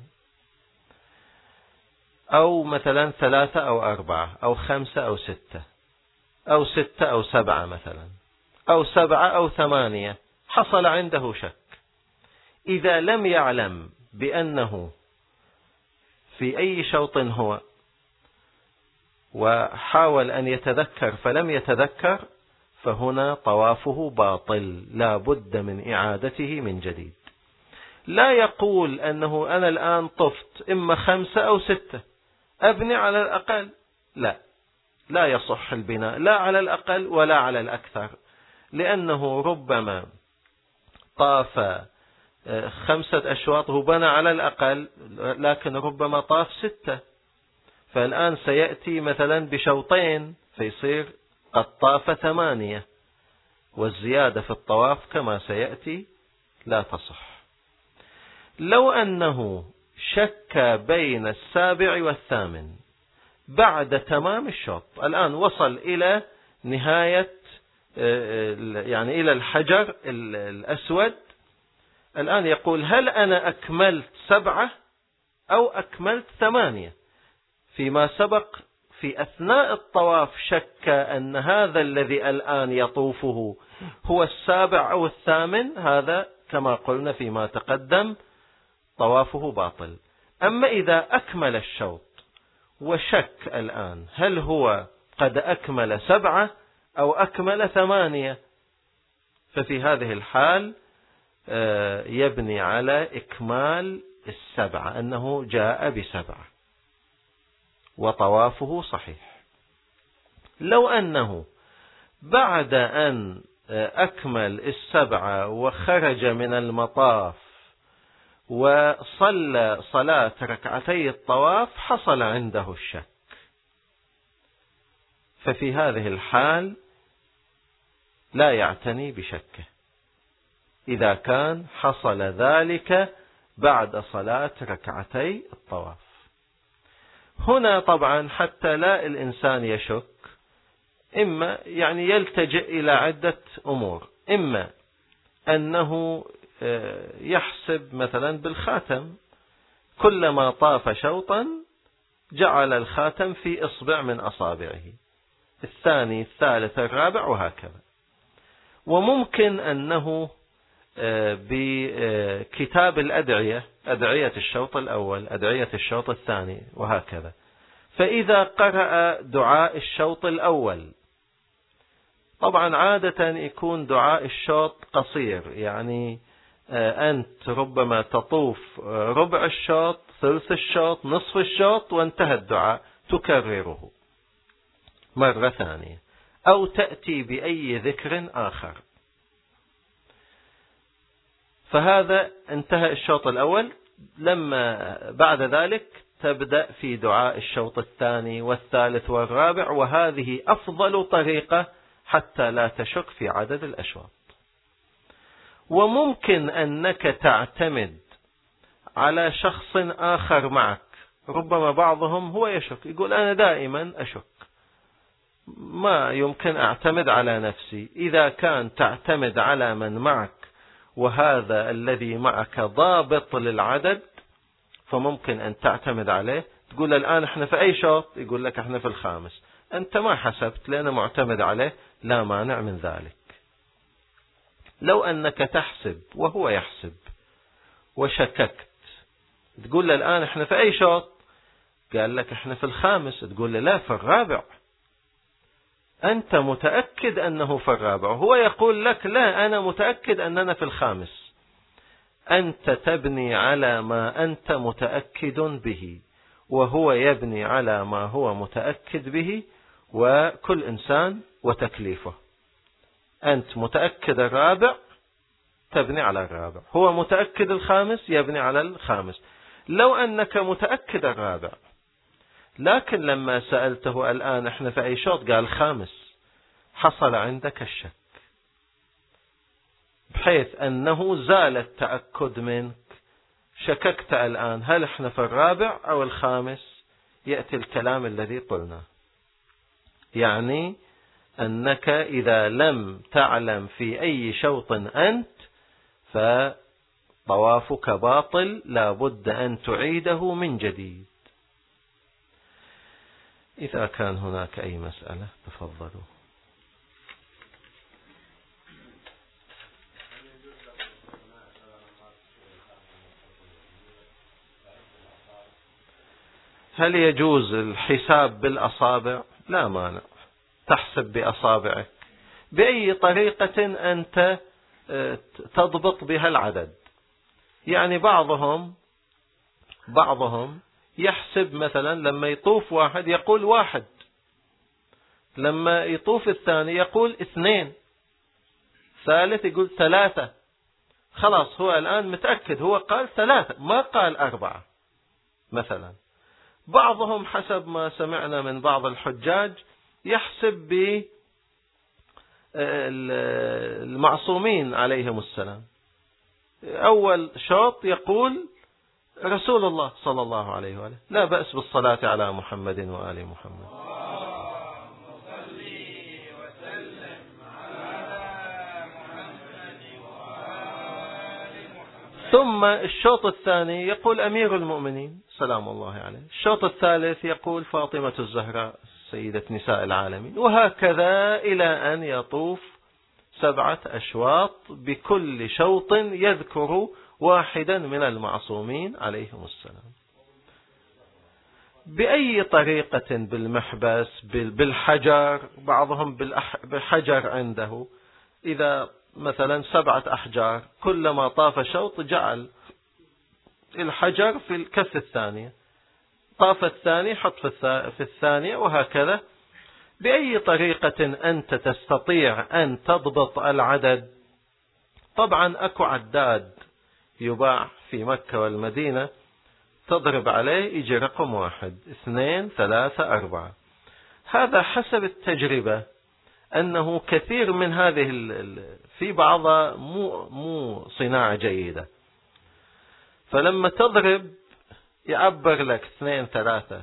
Speaker 1: أو مثلا 3 أو 4 أو 5 أو 6 أو 6 أو 7 مثلا، أو 7 أو 8، حصل عنده شك. إذا لم يعلم بأنه في أي شوط هو، وحاول أن يتذكر فلم يتذكر، فهنا طوافه باطل، لا بد من إعادته من جديد. لا يقول أنه أنا الآن طفت إما 5 أو 6، أبني على الأقل. لا يصح البناء، لا على الأقل ولا على الأكثر، لأنه ربما طاف 5 أشواط، هو بنى على الأقل، لكن ربما طاف 6، فالآن سيأتي مثلا بشوطين، فيصير قد طاف 8، والزيادة في الطواف كما سيأتي لا تصح. لو أنه شك بين 7 والثامن بعد تمام الشوط، الآن وصل إلى نهاية يعني إلى الحجر الأسود، الآن يقول هل أنا أكملت 7 أو أكملت 8؟ فيما سبق في أثناء الطواف شك أن هذا الذي الآن يطوفه هو 7 أو 8، هذا كما قلنا فيما تقدم طوافه باطل. أما إذا أكمل الشوط وشك الآن هل هو قد أكمل 7 أو أكمل 8، ففي هذه الحال يبني على إكمال 7 أنه جاء ب7 وطوافه صحيح. لو أنه بعد أن أكمل 7 وخرج من المطاف وصلى صلاة ركعتي الطواف حصل عنده الشك، ففي هذه الحال لا يعتني بشكه إذا كان حصل ذلك بعد صلاة ركعتي الطواف. هنا طبعا حتى لا الإنسان يشك، إما يعني يلتجئ إلى عدة أمور، إما أنه يحسب مثلا بالخاتم، كلما طاف شوطا جعل الخاتم في إصبع من أصابعه، الثاني الثالث الرابع وهكذا. وممكن أنه بكتاب الأدعية، أدعية الشوط الأول، أدعية الشوط الثاني وهكذا، فإذا قرأ دعاء الشوط الأول، طبعا عادة يكون دعاء الشوط قصير، يعني أنت ربما تطوف ربع الشوط، ثلث الشوط، نصف الشوط، وانتهى الدعاء، تكرره مرة ثانية أو تأتي بأي ذكر آخر. فهذا انتهى الشوط الأول، لما بعد ذلك تبدأ في دعاء الشوط الثاني والثالث والرابع، وهذه أفضل طريقة حتى لا تشك في عدد الأشواط. وممكن أنك تعتمد على شخص آخر معك، ربما بعضهم هو يشك، يقول أنا دائما أشك، ما يمكن أعتمد على نفسي. إذا كان تعتمد على من معك وهذا الذي معك ضابط للعدد، فممكن أن تعتمد عليه، تقول الآن احنا في أي شوط؟ يقول لك احنا في الخامس، أنت ما حسبت لأنه معتمد عليه، لا مانع من ذلك. لو أنك تحسب وهو يحسب وشككت، تقول له الآن احنا في أي شوط؟ قال لك احنا في الخامس، تقول له لا في الرابع، أنت متأكد أنه في الرابع، هو يقول لك لا أنا متأكد أننا في الخامس. أنت تبني على ما أنت متأكد به، وهو يبني على ما هو متأكد به، وكل إنسان وتكليفه. أنت متأكد الرابع تبني على الرابع، هو متأكد الخامس يبني على الخامس. لو أنك متأكد الرابع لكن لما سألته الآن احنا في أي شوط قال خامس، حصل عندك الشك، بحيث أنه زال التأكد منك، شككت الآن هل احنا في الرابع أو الخامس، يأتي الكلام الذي قلنا، يعني أنك إذا لم تعلم في أي شوط أنت فطوافك باطل، لا بد أن تعيده من جديد. إذا كان هناك أي مسألة تفضلوا. هل يجوز الحساب بالأصابع؟ لا مانع، تحسب بأصابعك بأي طريقة أنت تضبط بها العدد. يعني بعضهم يحسب مثلا لما يطوف واحد يقول 1، لما يطوف الثاني يقول 2، ثالث يقول 3، خلاص هو الآن متأكد، هو قال 3 ما قال 4 مثلا. بعضهم حسب ما سمعنا من بعض الحجاج يحسب بالمعصومين عليهم السلام، أول شوط يقول رسول الله صلى الله عليه وآله، لا بأس بالصلاة على محمد وآل محمد. ثم الشوط الثاني يقول أمير المؤمنين سلام الله عليه، الشوط الثالث يقول فاطمة الزهراء سيدة نساء العالمين، وهكذا إلى أن يطوف 7 أشواط بكل شوط يذكر واحدا من المعصومين عليهم السلام، بأي طريقة، بالمحبس، بالحجر، بعضهم بالحجر عنده، إذا مثلا 7 أحجار كلما طاف شوط جعل الحجر في الكف الثانية، طاف الثاني حط في الثانية، وهكذا. بأي طريقة أنت تستطيع أن تضبط العدد. طبعا أكو عداد يباع في مكة والمدينة، تضرب عليه يجي رقم 1 2 3 4. هذا حسب التجربة، أنه كثير من هذه في بعضها مو صناعة جيدة، فلما تضرب يعبر لك 2 3،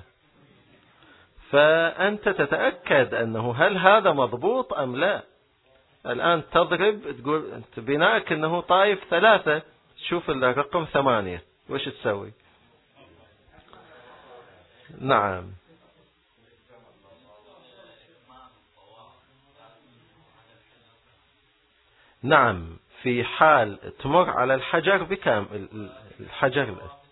Speaker 1: فأنت تتأكد أنه هل هذا مضبوط أم لا. الآن تضرب تقول أنت بناءك أنه طايف 3، تشوف الرقم 8 وش تسوي؟ نعم. نعم، في حال تمر على الحجر بكام الحجر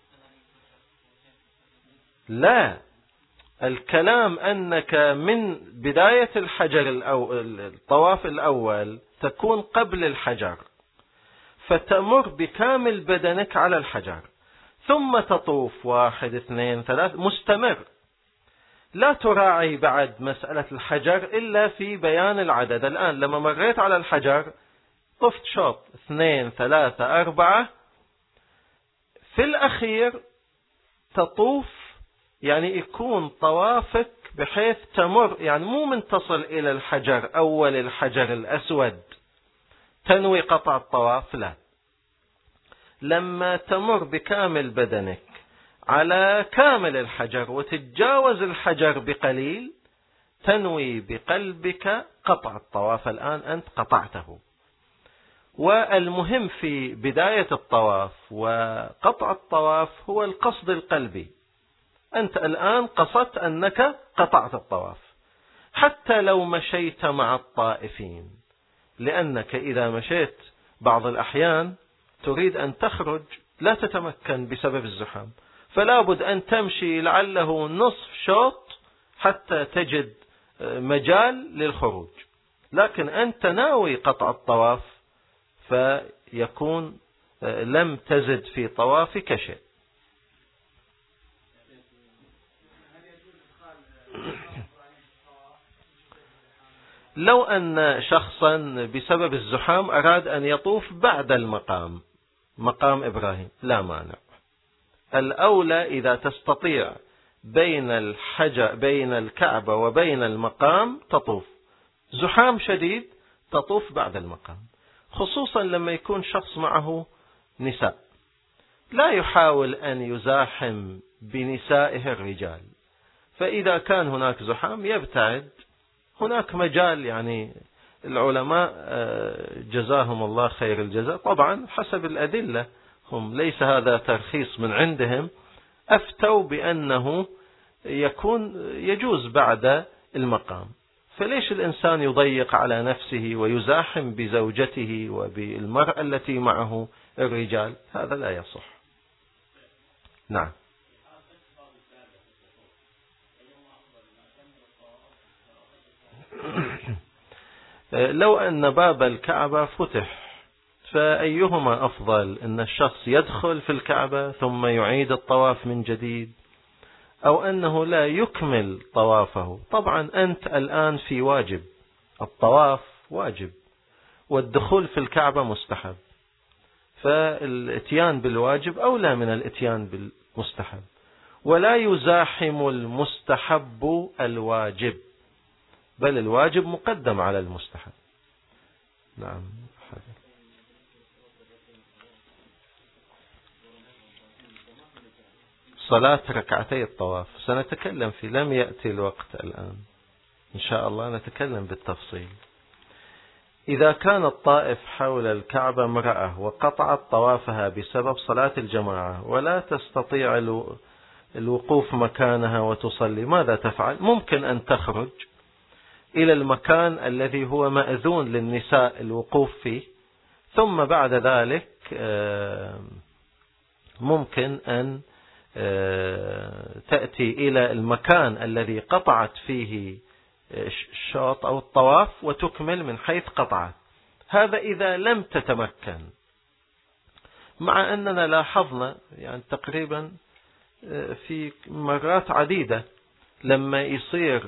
Speaker 1: لا، الكلام أنك من بداية الحجر الطواف الأول تكون قبل الحجر، فتمر بكامل بدنك على الحجر، ثم تطوف 1 2 3 مستمر. لا تراعي بعد مسألة الحجر إلا في بيان العدد. الآن لما مريت على الحجر طفت شوط 2 3 4، في الأخير تطوف، يعني يكون طوافك بحيث تمر، يعني مو منتصل إلى الحجر أول الحجر الأسود تنوي قطع الطواف، لا، لما تمر بكامل بدنك على كامل الحجر وتتجاوز الحجر بقليل تنوي بقلبك قطع الطواف. الآن أنت قطعته. والمهم في بداية الطواف وقطع الطواف هو القصد القلبي. أنت الآن قصدت أنك قطعت الطواف، حتى لو مشيت مع الطائفين، لأنك إذا مشيت بعض الأحيان تريد أن تخرج لا تتمكن بسبب الزحام، فلا بد أن تمشي لعله نصف شوط حتى تجد مجال للخروج، لكن أنت ناوي قطع الطواف فيكون لم تزد في طوافك شيء. لو أن شخصا بسبب الزحام أراد أن يطوف بعد مقام إبراهيم لا مانع. الأولى إذا تستطيع بين الكعبة وبين المقام تطوف، زحام شديد تطوف بعد المقام، خصوصا لما يكون شخص معه نساء، لا يحاول أن يزاحم بنسائه الرجال، فإذا كان هناك زحام يبتعد. هناك مجال، يعني العلماء جزاهم الله خير الجزاء طبعا حسب الأدلة، هم ليس هذا ترخيص من عندهم، أفتوا بأنه يجوز بعد المقام. فليش الإنسان يضيق على نفسه ويزاحم بزوجته وبالمرأة التي معه الرجال؟ هذا لا يصح. نعم. لو أن باب الكعبة فتح فأيهما أفضل، أن الشخص يدخل في الكعبة ثم يعيد الطواف من جديد، أو أنه لا يكمل طوافه؟ طبعا أنت الآن في واجب، الطواف واجب والدخول في الكعبة مستحب، فالاتيان بالواجب أولى من الاتيان بالمستحب، ولا يزاحم المستحب الواجب، بل الواجب مقدم على المستحب. نعم. صلاة ركعتي الطواف سنتكلم فيه، لم يأتي الوقت الآن، إن شاء الله نتكلم بالتفصيل. إذا كان الطائف حول الكعبة امرأة وقطعت طوافها بسبب صلاة الجماعة ولا تستطيع الوقوف مكانها وتصلي، ماذا تفعل؟ ممكن أن تخرج إلى المكان الذي هو مأذون للنساء الوقوف فيه، ثم بعد ذلك ممكن أن تأتي إلى المكان الذي قطعت فيه الشوط أو الطواف وتكمل من حيث قطعت. هذا إذا لم تتمكن، مع أننا لاحظنا يعني تقريبا في مرات عديدة لما يصير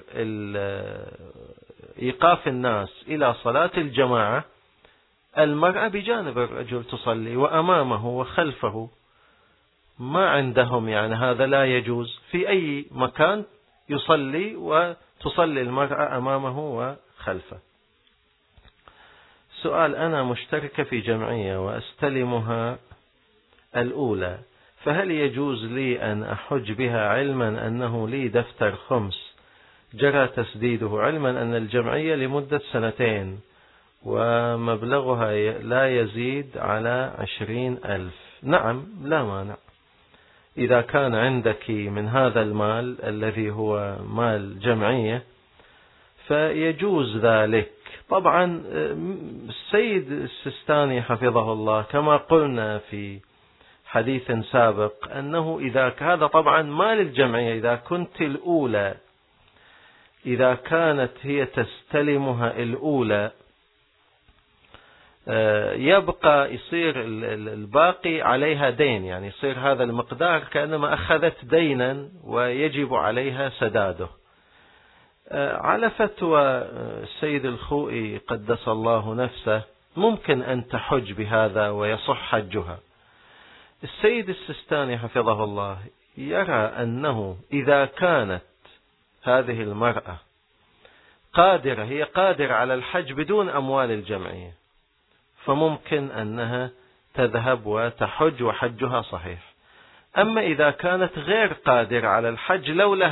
Speaker 1: إيقاف الناس إلى صلاة الجماعة، المرأة بجانب الرجل تصلي وأمامه وخلفه، ما عندهم يعني هذا لا يجوز. في أي مكان يصلي وتصلي المرأة أمامه وخلفه. سؤال: أنا مشتركة في جمعية وأستلمها الأولى، فهل يجوز لي أن أحج بها علما أنه لي دفتر خمس جرى تسديده، علما أن الجمعية لمدة 2 ومبلغها لا يزيد على 20,000؟ نعم، لا مانع. إذا كان عندك من هذا المال الذي هو مال جمعية فيجوز ذلك. طبعا السيد السيستاني حفظه الله كما قلنا في حديث سابق أنه إذا هذا طبعا مال الجمعية، إذا كنت الأولى، إذا كانت هي تستلمها الأولى يبقى يصير الباقي عليها دين، يعني يصير هذا المقدار كأنما أخذت دينا ويجب عليها سداده. على فتوى السيد الخوئي قدس الله نفسه ممكن أن تحج بهذا ويصح حجها. السيد السيستاني حفظه الله يرى أنه إذا كانت هذه المرأة قادرة، هي قادرة على الحج بدون أموال الجمعية، فممكن أنها تذهب وتحج وحجها صحيح. أما إذا كانت غير قادرة على الحج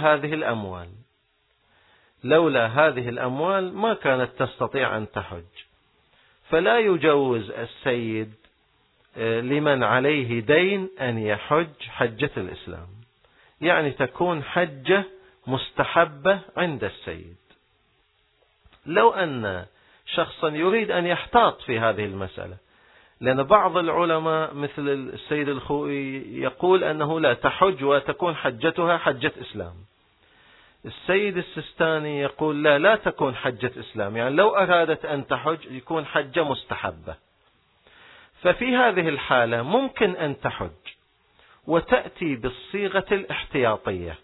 Speaker 1: لولا هذه الأموال ما كانت تستطيع أن تحج، فلا يجوز السيد لمن عليه دين أن يحج حجة الإسلام، يعني تكون حجة مستحبة عند السيد. لو أن شخصا يريد أن يحتاط في هذه المسألة، لأن بعض العلماء مثل السيد الخوئي يقول أنه لا تحج وتكون حجتها حجة إسلام. السيد السيستاني يقول لا تكون حجة إسلام، يعني لو أرادت أن تحج يكون حجة مستحبة. ففي هذه الحالة ممكن أن تحج وتأتي بالصيغة الاحتياطية،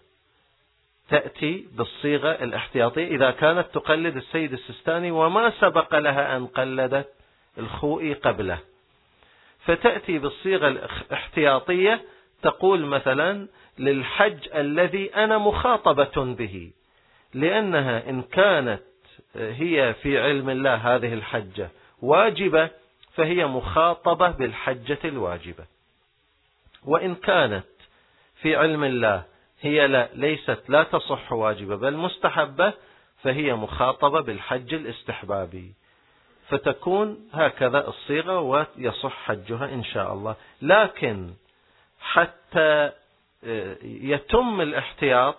Speaker 1: إذا كانت تقلد السيد السيستاني وما سبق لها أن قلدت الخوئي قبله، فتأتي بالصيغة الاحتياطية تقول مثلا للحج الذي أنا مخاطبة به، لأنها إن كانت هي في علم الله هذه الحجة واجبة فهي مخاطبة بالحجة الواجبة، وإن كانت في علم الله هي لا تصح واجبة بل مستحبة فهي مخاطبة بالحج الاستحبابي، فتكون هكذا الصيغة ويصح حجها إن شاء الله. لكن حتى يتم الاحتياط،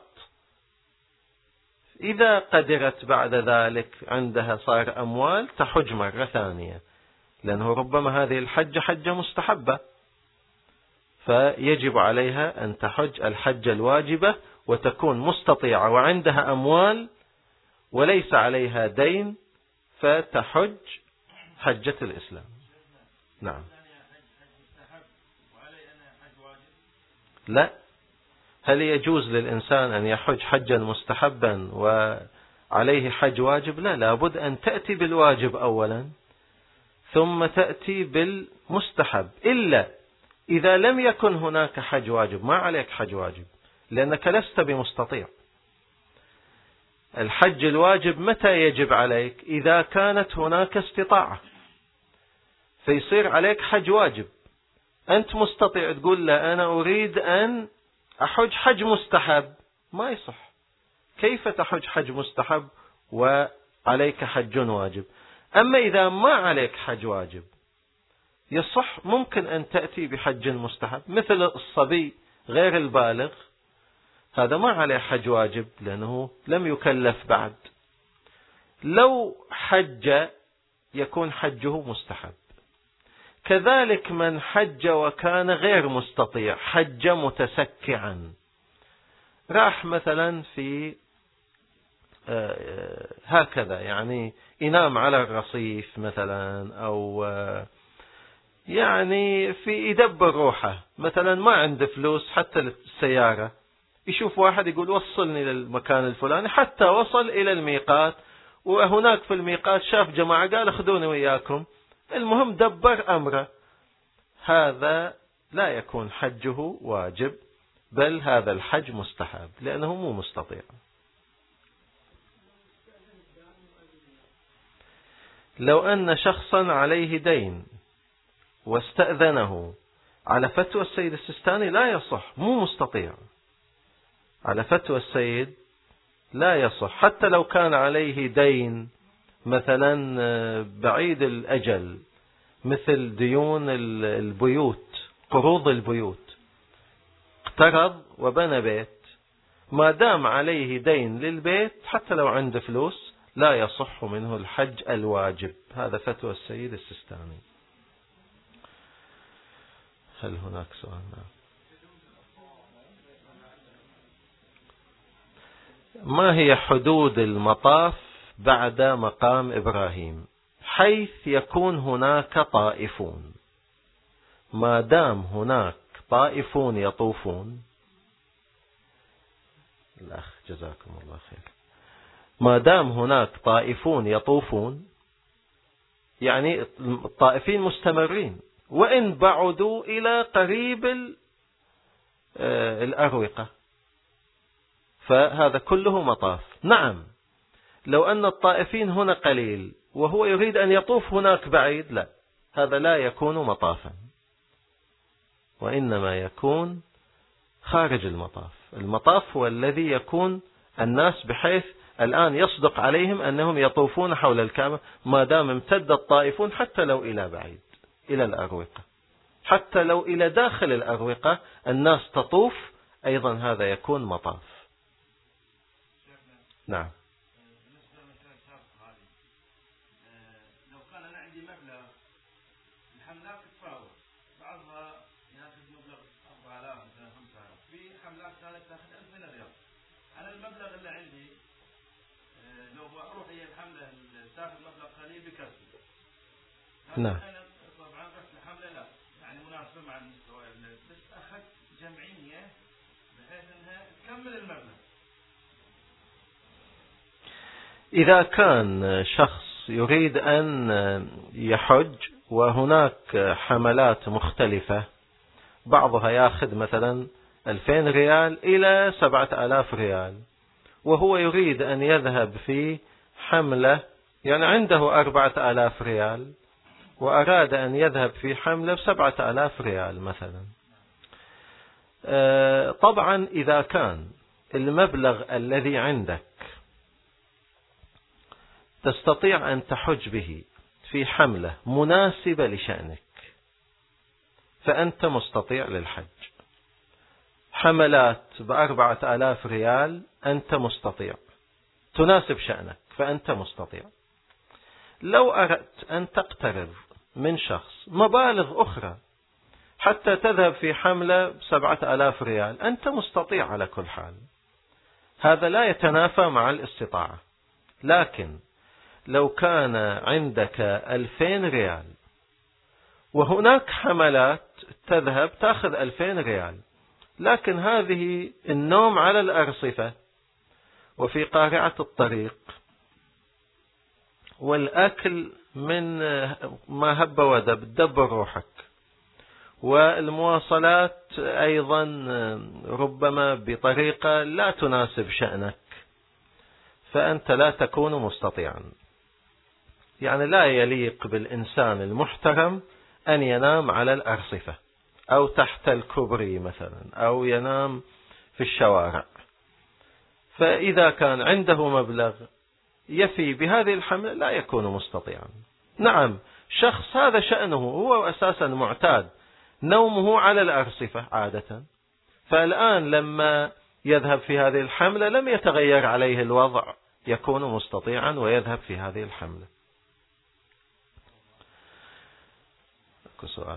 Speaker 1: إذا قدرت بعد ذلك عندها صار أموال تحج مرة ثانية، لأنه ربما هذه الحجة حجة مستحبة، فيجب عليها أن تحج الحجة الواجبة وتكون مستطيعة وعندها أموال وليس عليها دين، فتحج حجة الإسلام. نعم. لا، هل يجوز للإنسان أن يحج حجا مستحبا وعليه حج واجب؟ لا، لابد أن تأتي بالواجب أولا ثم تأتي بالمستحب، إلا إذا لم يكن هناك حج واجب ما عليك حج واجب، لأنك لست بمستطيع. الحج الواجب متى يجب عليك؟ إذا كانت هناك استطاعة، فيصير عليك حج واجب. أنت مستطيع تقول لا أنا أريد أن أحج حج مستحب، ما يصح. كيف تحج حج مستحب وعليك حج واجب؟ أما إذا ما عليك حج واجب يصح، ممكن أن تأتي بحج مستحب، مثل الصبي غير البالغ، هذا ما عليه حج واجب لأنه لم يكلف بعد. لو حج يكون حجه مستحب. كذلك من حج وكان غير مستطيع، حج متسكعا، راح مثلا في هكذا يعني ينام على الرصيف مثلا، أو يعني في يدبر روحه مثلا، ما عنده فلوس حتى للسيارة، يشوف واحد يقول وصلني للمكان الفلاني، حتى وصل إلى الميقات، وهناك في الميقات شاف جماعة قال اخذوني وياكم، المهم دبر أمره، هذا لا يكون حجه واجب، بل هذا الحج مستحب لأنه مو مستطيع. لو أن شخصا عليه دين واستأذنه، على فتوى السيد السيستاني لا يصح، مو مستطيع، على فتوى السيد لا يصح، حتى لو كان عليه دين مثلا بعيد الأجل، مثل ديون البيوت، قروض البيوت، اقترض وبنى بيت، ما دام عليه دين للبيت حتى لو عنده فلوس لا يصح منه الحج الواجب. هذا فتوى السيد السيستاني. هل هناك سؤال؟ ما هي حدود المطاف بعد مقام إبراهيم حيث يكون هناك طائفون؟ ما دام هناك طائفون يطوفون، الأخ جزاكم الله خير، ما دام هناك طائفون يطوفون يعني الطائفين مستمرين، وإن بعدوا إلى قريب الأروقة فهذا كله مطاف. نعم، لو أن الطائفين هنا قليل وهو يريد أن يطوف هناك بعيد، لا، هذا لا يكون مطافا، وإنما يكون خارج المطاف. المطاف هو الذي يكون الناس بحيث الآن يصدق عليهم أنهم يطوفون حول الكعبة ما دام امتد الطائفون حتى لو إلى بعيد، إلى الأروقة، حتى لو إلى داخل الأروقة الناس تطوف، أيضا هذا يكون مطاف. نعم.
Speaker 2: لو كان أنا عندي مبلغ، الحملات تتفاوت، بعضها ياخذ مبلغ 4000 مثلا 5000، في حملات ثانية تاخذ 2000 ريال. أنا المبلغ اللي عندي لو أروح هي الحملة تاخذ مبلغ قليل بكسر.
Speaker 1: نعم.
Speaker 2: أنا طبعا رحت الحملة لا يعني مناسبة مع المستوى، بس أخذت جمعية بحيث أنها تكمل المبلغ.
Speaker 1: إذا كان شخص يريد أن يحج وهناك حملات مختلفة، بعضها يأخذ مثلا 2000 ريال إلى 7000 ريال، وهو يريد أن يذهب في حملة يعني عنده 4000 ريال وأراد أن يذهب في حملة ب7000 ريال مثلا، طبعا إذا كان المبلغ الذي عندك تستطيع أن تحج به في حملة مناسبة لشأنك فأنت مستطيع للحج. حملات ب4000 ريال أنت مستطيع، تناسب شأنك فأنت مستطيع. لو أردت أن تقترض من شخص مبالغ أخرى حتى تذهب في حملة ب7000 ريال أنت مستطيع على كل حال، هذا لا يتنافى مع الاستطاعة. لكن لو كان عندك 2000 ريال وهناك حملات تذهب تأخذ 2000 ريال، لكن هذه النوم على الأرصفة وفي قارعة الطريق والأكل من ما هب ودب تدبر روحك، والمواصلات أيضا ربما بطريقة لا تناسب شأنك، فأنت لا تكون مستطيعا. يعني لا يليق بالإنسان المحترم أن ينام على الأرصفة أو تحت الكوبري مثلا أو ينام في الشوارع. فإذا كان عنده مبلغ يفي بهذه الحملة لا يكون مستطيعا. نعم، شخص هذا شأنه هو أساسا معتاد نومه على الأرصفة عادة، فالآن لما يذهب في هذه الحملة لم يتغير عليه الوضع، يكون مستطيعا ويذهب في هذه الحملة. أكو سؤال؟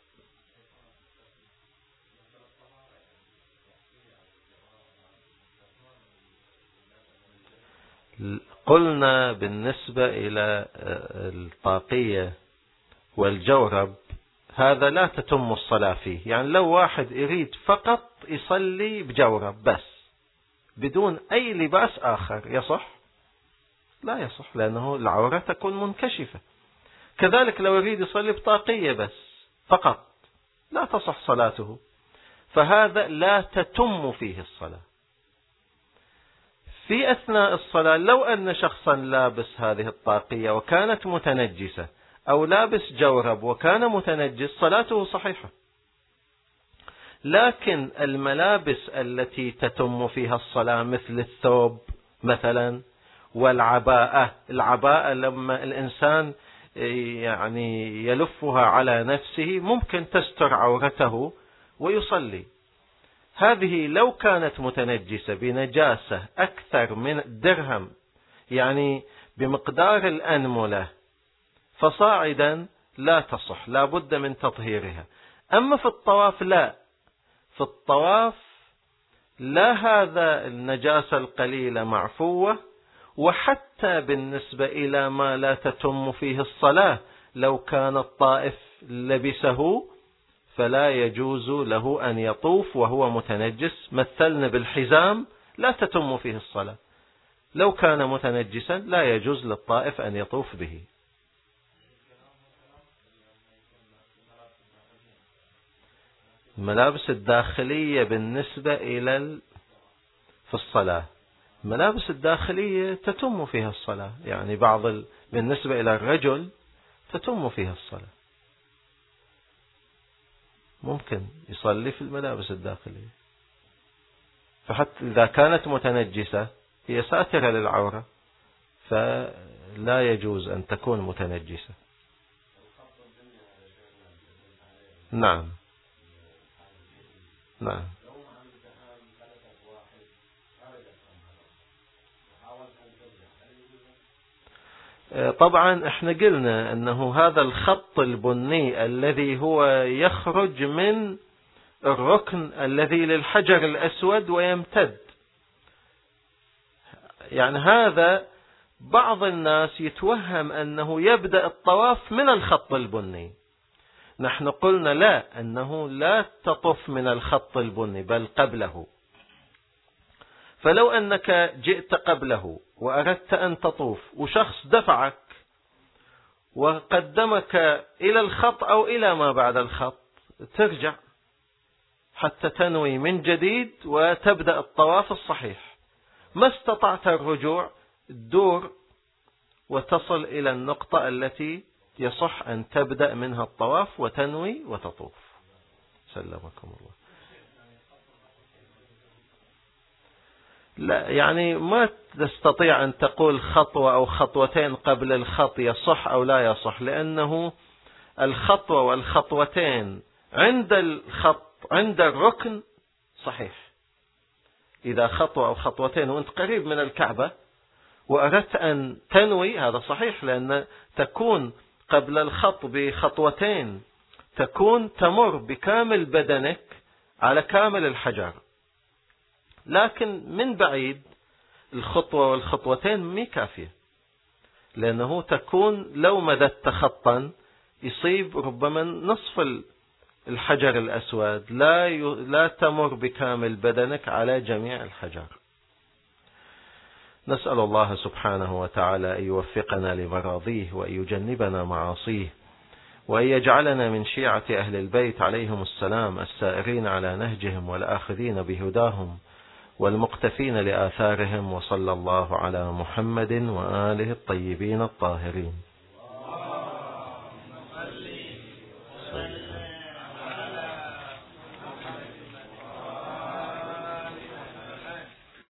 Speaker 1: قلنا بالنسبة إلى الطاقية والجورب هذا لا تتم الصلاة فيه. يعني لو واحد يريد فقط يصلي بجورب بس بدون أي لباس آخر يصح؟ لا يصح، لأنه العورة تكون منكشفة. كذلك لو يريد يصلي بطاقية بس فقط لا تصح صلاته، فهذا لا تتم فيه الصلاة. في أثناء الصلاة لو أن شخصا لابس هذه الطاقية وكانت متنجسة، أو لابس جورب وكان متنجس، صلاته صحيحة. لكن الملابس التي تتم فيها الصلاة مثل الثوب مثلا والعباءة، العباءة لما الإنسان يعني يلفها على نفسه ممكن تستر عورته ويصلي. هذه لو كانت متنجسة بنجاسة أكثر من درهم، يعني بمقدار الأنملة فصاعدا، لا تصح، لا بد من تطهيرها. أما في الطواف لا، في الطواف لا، هذا النجاسة القليلة معفوة. وحتى بالنسبة إلى ما لا تتم فيه الصلاة، لو كان الطائف لبسه فلا يجوز له أن يطوف وهو متنجس. مثلنا بالحزام لا تتم فيه الصلاة، لو كان متنجسا لا يجوز للطائف أن يطوف به. الملابس الداخلية بالنسبة إلى في الصلاة، الملابس الداخلية تتم فيها الصلاة، يعني بالنسبة إلى الرجل تتم فيها الصلاة، ممكن يصلي في الملابس الداخلية. فحتى إذا كانت متنجسة هي ساترة للعورة، فلا يجوز أن تكون متنجسة. نعم نعم. طبعا احنا قلنا انه هذا الخط البني الذي هو يخرج من الركن الذي للحجر الأسود ويمتد، يعني هذا بعض الناس يتوهم أنه يبدأ الطواف من الخط البني. نحن قلنا لا، أنه لا تطف من الخط البني بل قبله. فلو أنك جئت قبله وأردت أن تطوف وشخص دفعك وقدمك إلى الخط أو إلى ما بعد الخط، ترجع حتى تنوي من جديد وتبدأ الطواف الصحيح. ما استطعت الرجوع، تدور وتصل إلى النقطة التي يصح أن تبدأ منها الطواف وتنوي وتطوف. سلمكم الله. لا، يعني ما تستطيع أن تقول خطوة أو خطوتين قبل الخط يصح أو لا يصح، لأنه الخطوة والخطوتين عند الخط عند الركن صحيح. إذا خطوة أو خطوتين وأنت قريب من الكعبة وأردت أن تنوي، هذا صحيح، لأن تكون قبل الخط بخطوتين تكون تمر بكامل بدنك على كامل الحجر. لكن من بعيد الخطوة والخطوتين مي كافية، لأنه تكون لو مددت خطا يصيب ربما نصف الحجر الأسود، لا تمر بكامل بدنك على جميع الحجر. نسأل الله سبحانه وتعالى أن يوفقنا لمراضيه وأن يجنبنا معاصيه، وأن يجعلنا من شيعة أهل البيت عليهم السلام السائرين على نهجهم والآخذين بهداهم والمقتفين لآثارهم. وصلى الله على محمد وآله الطيبين الطاهرين.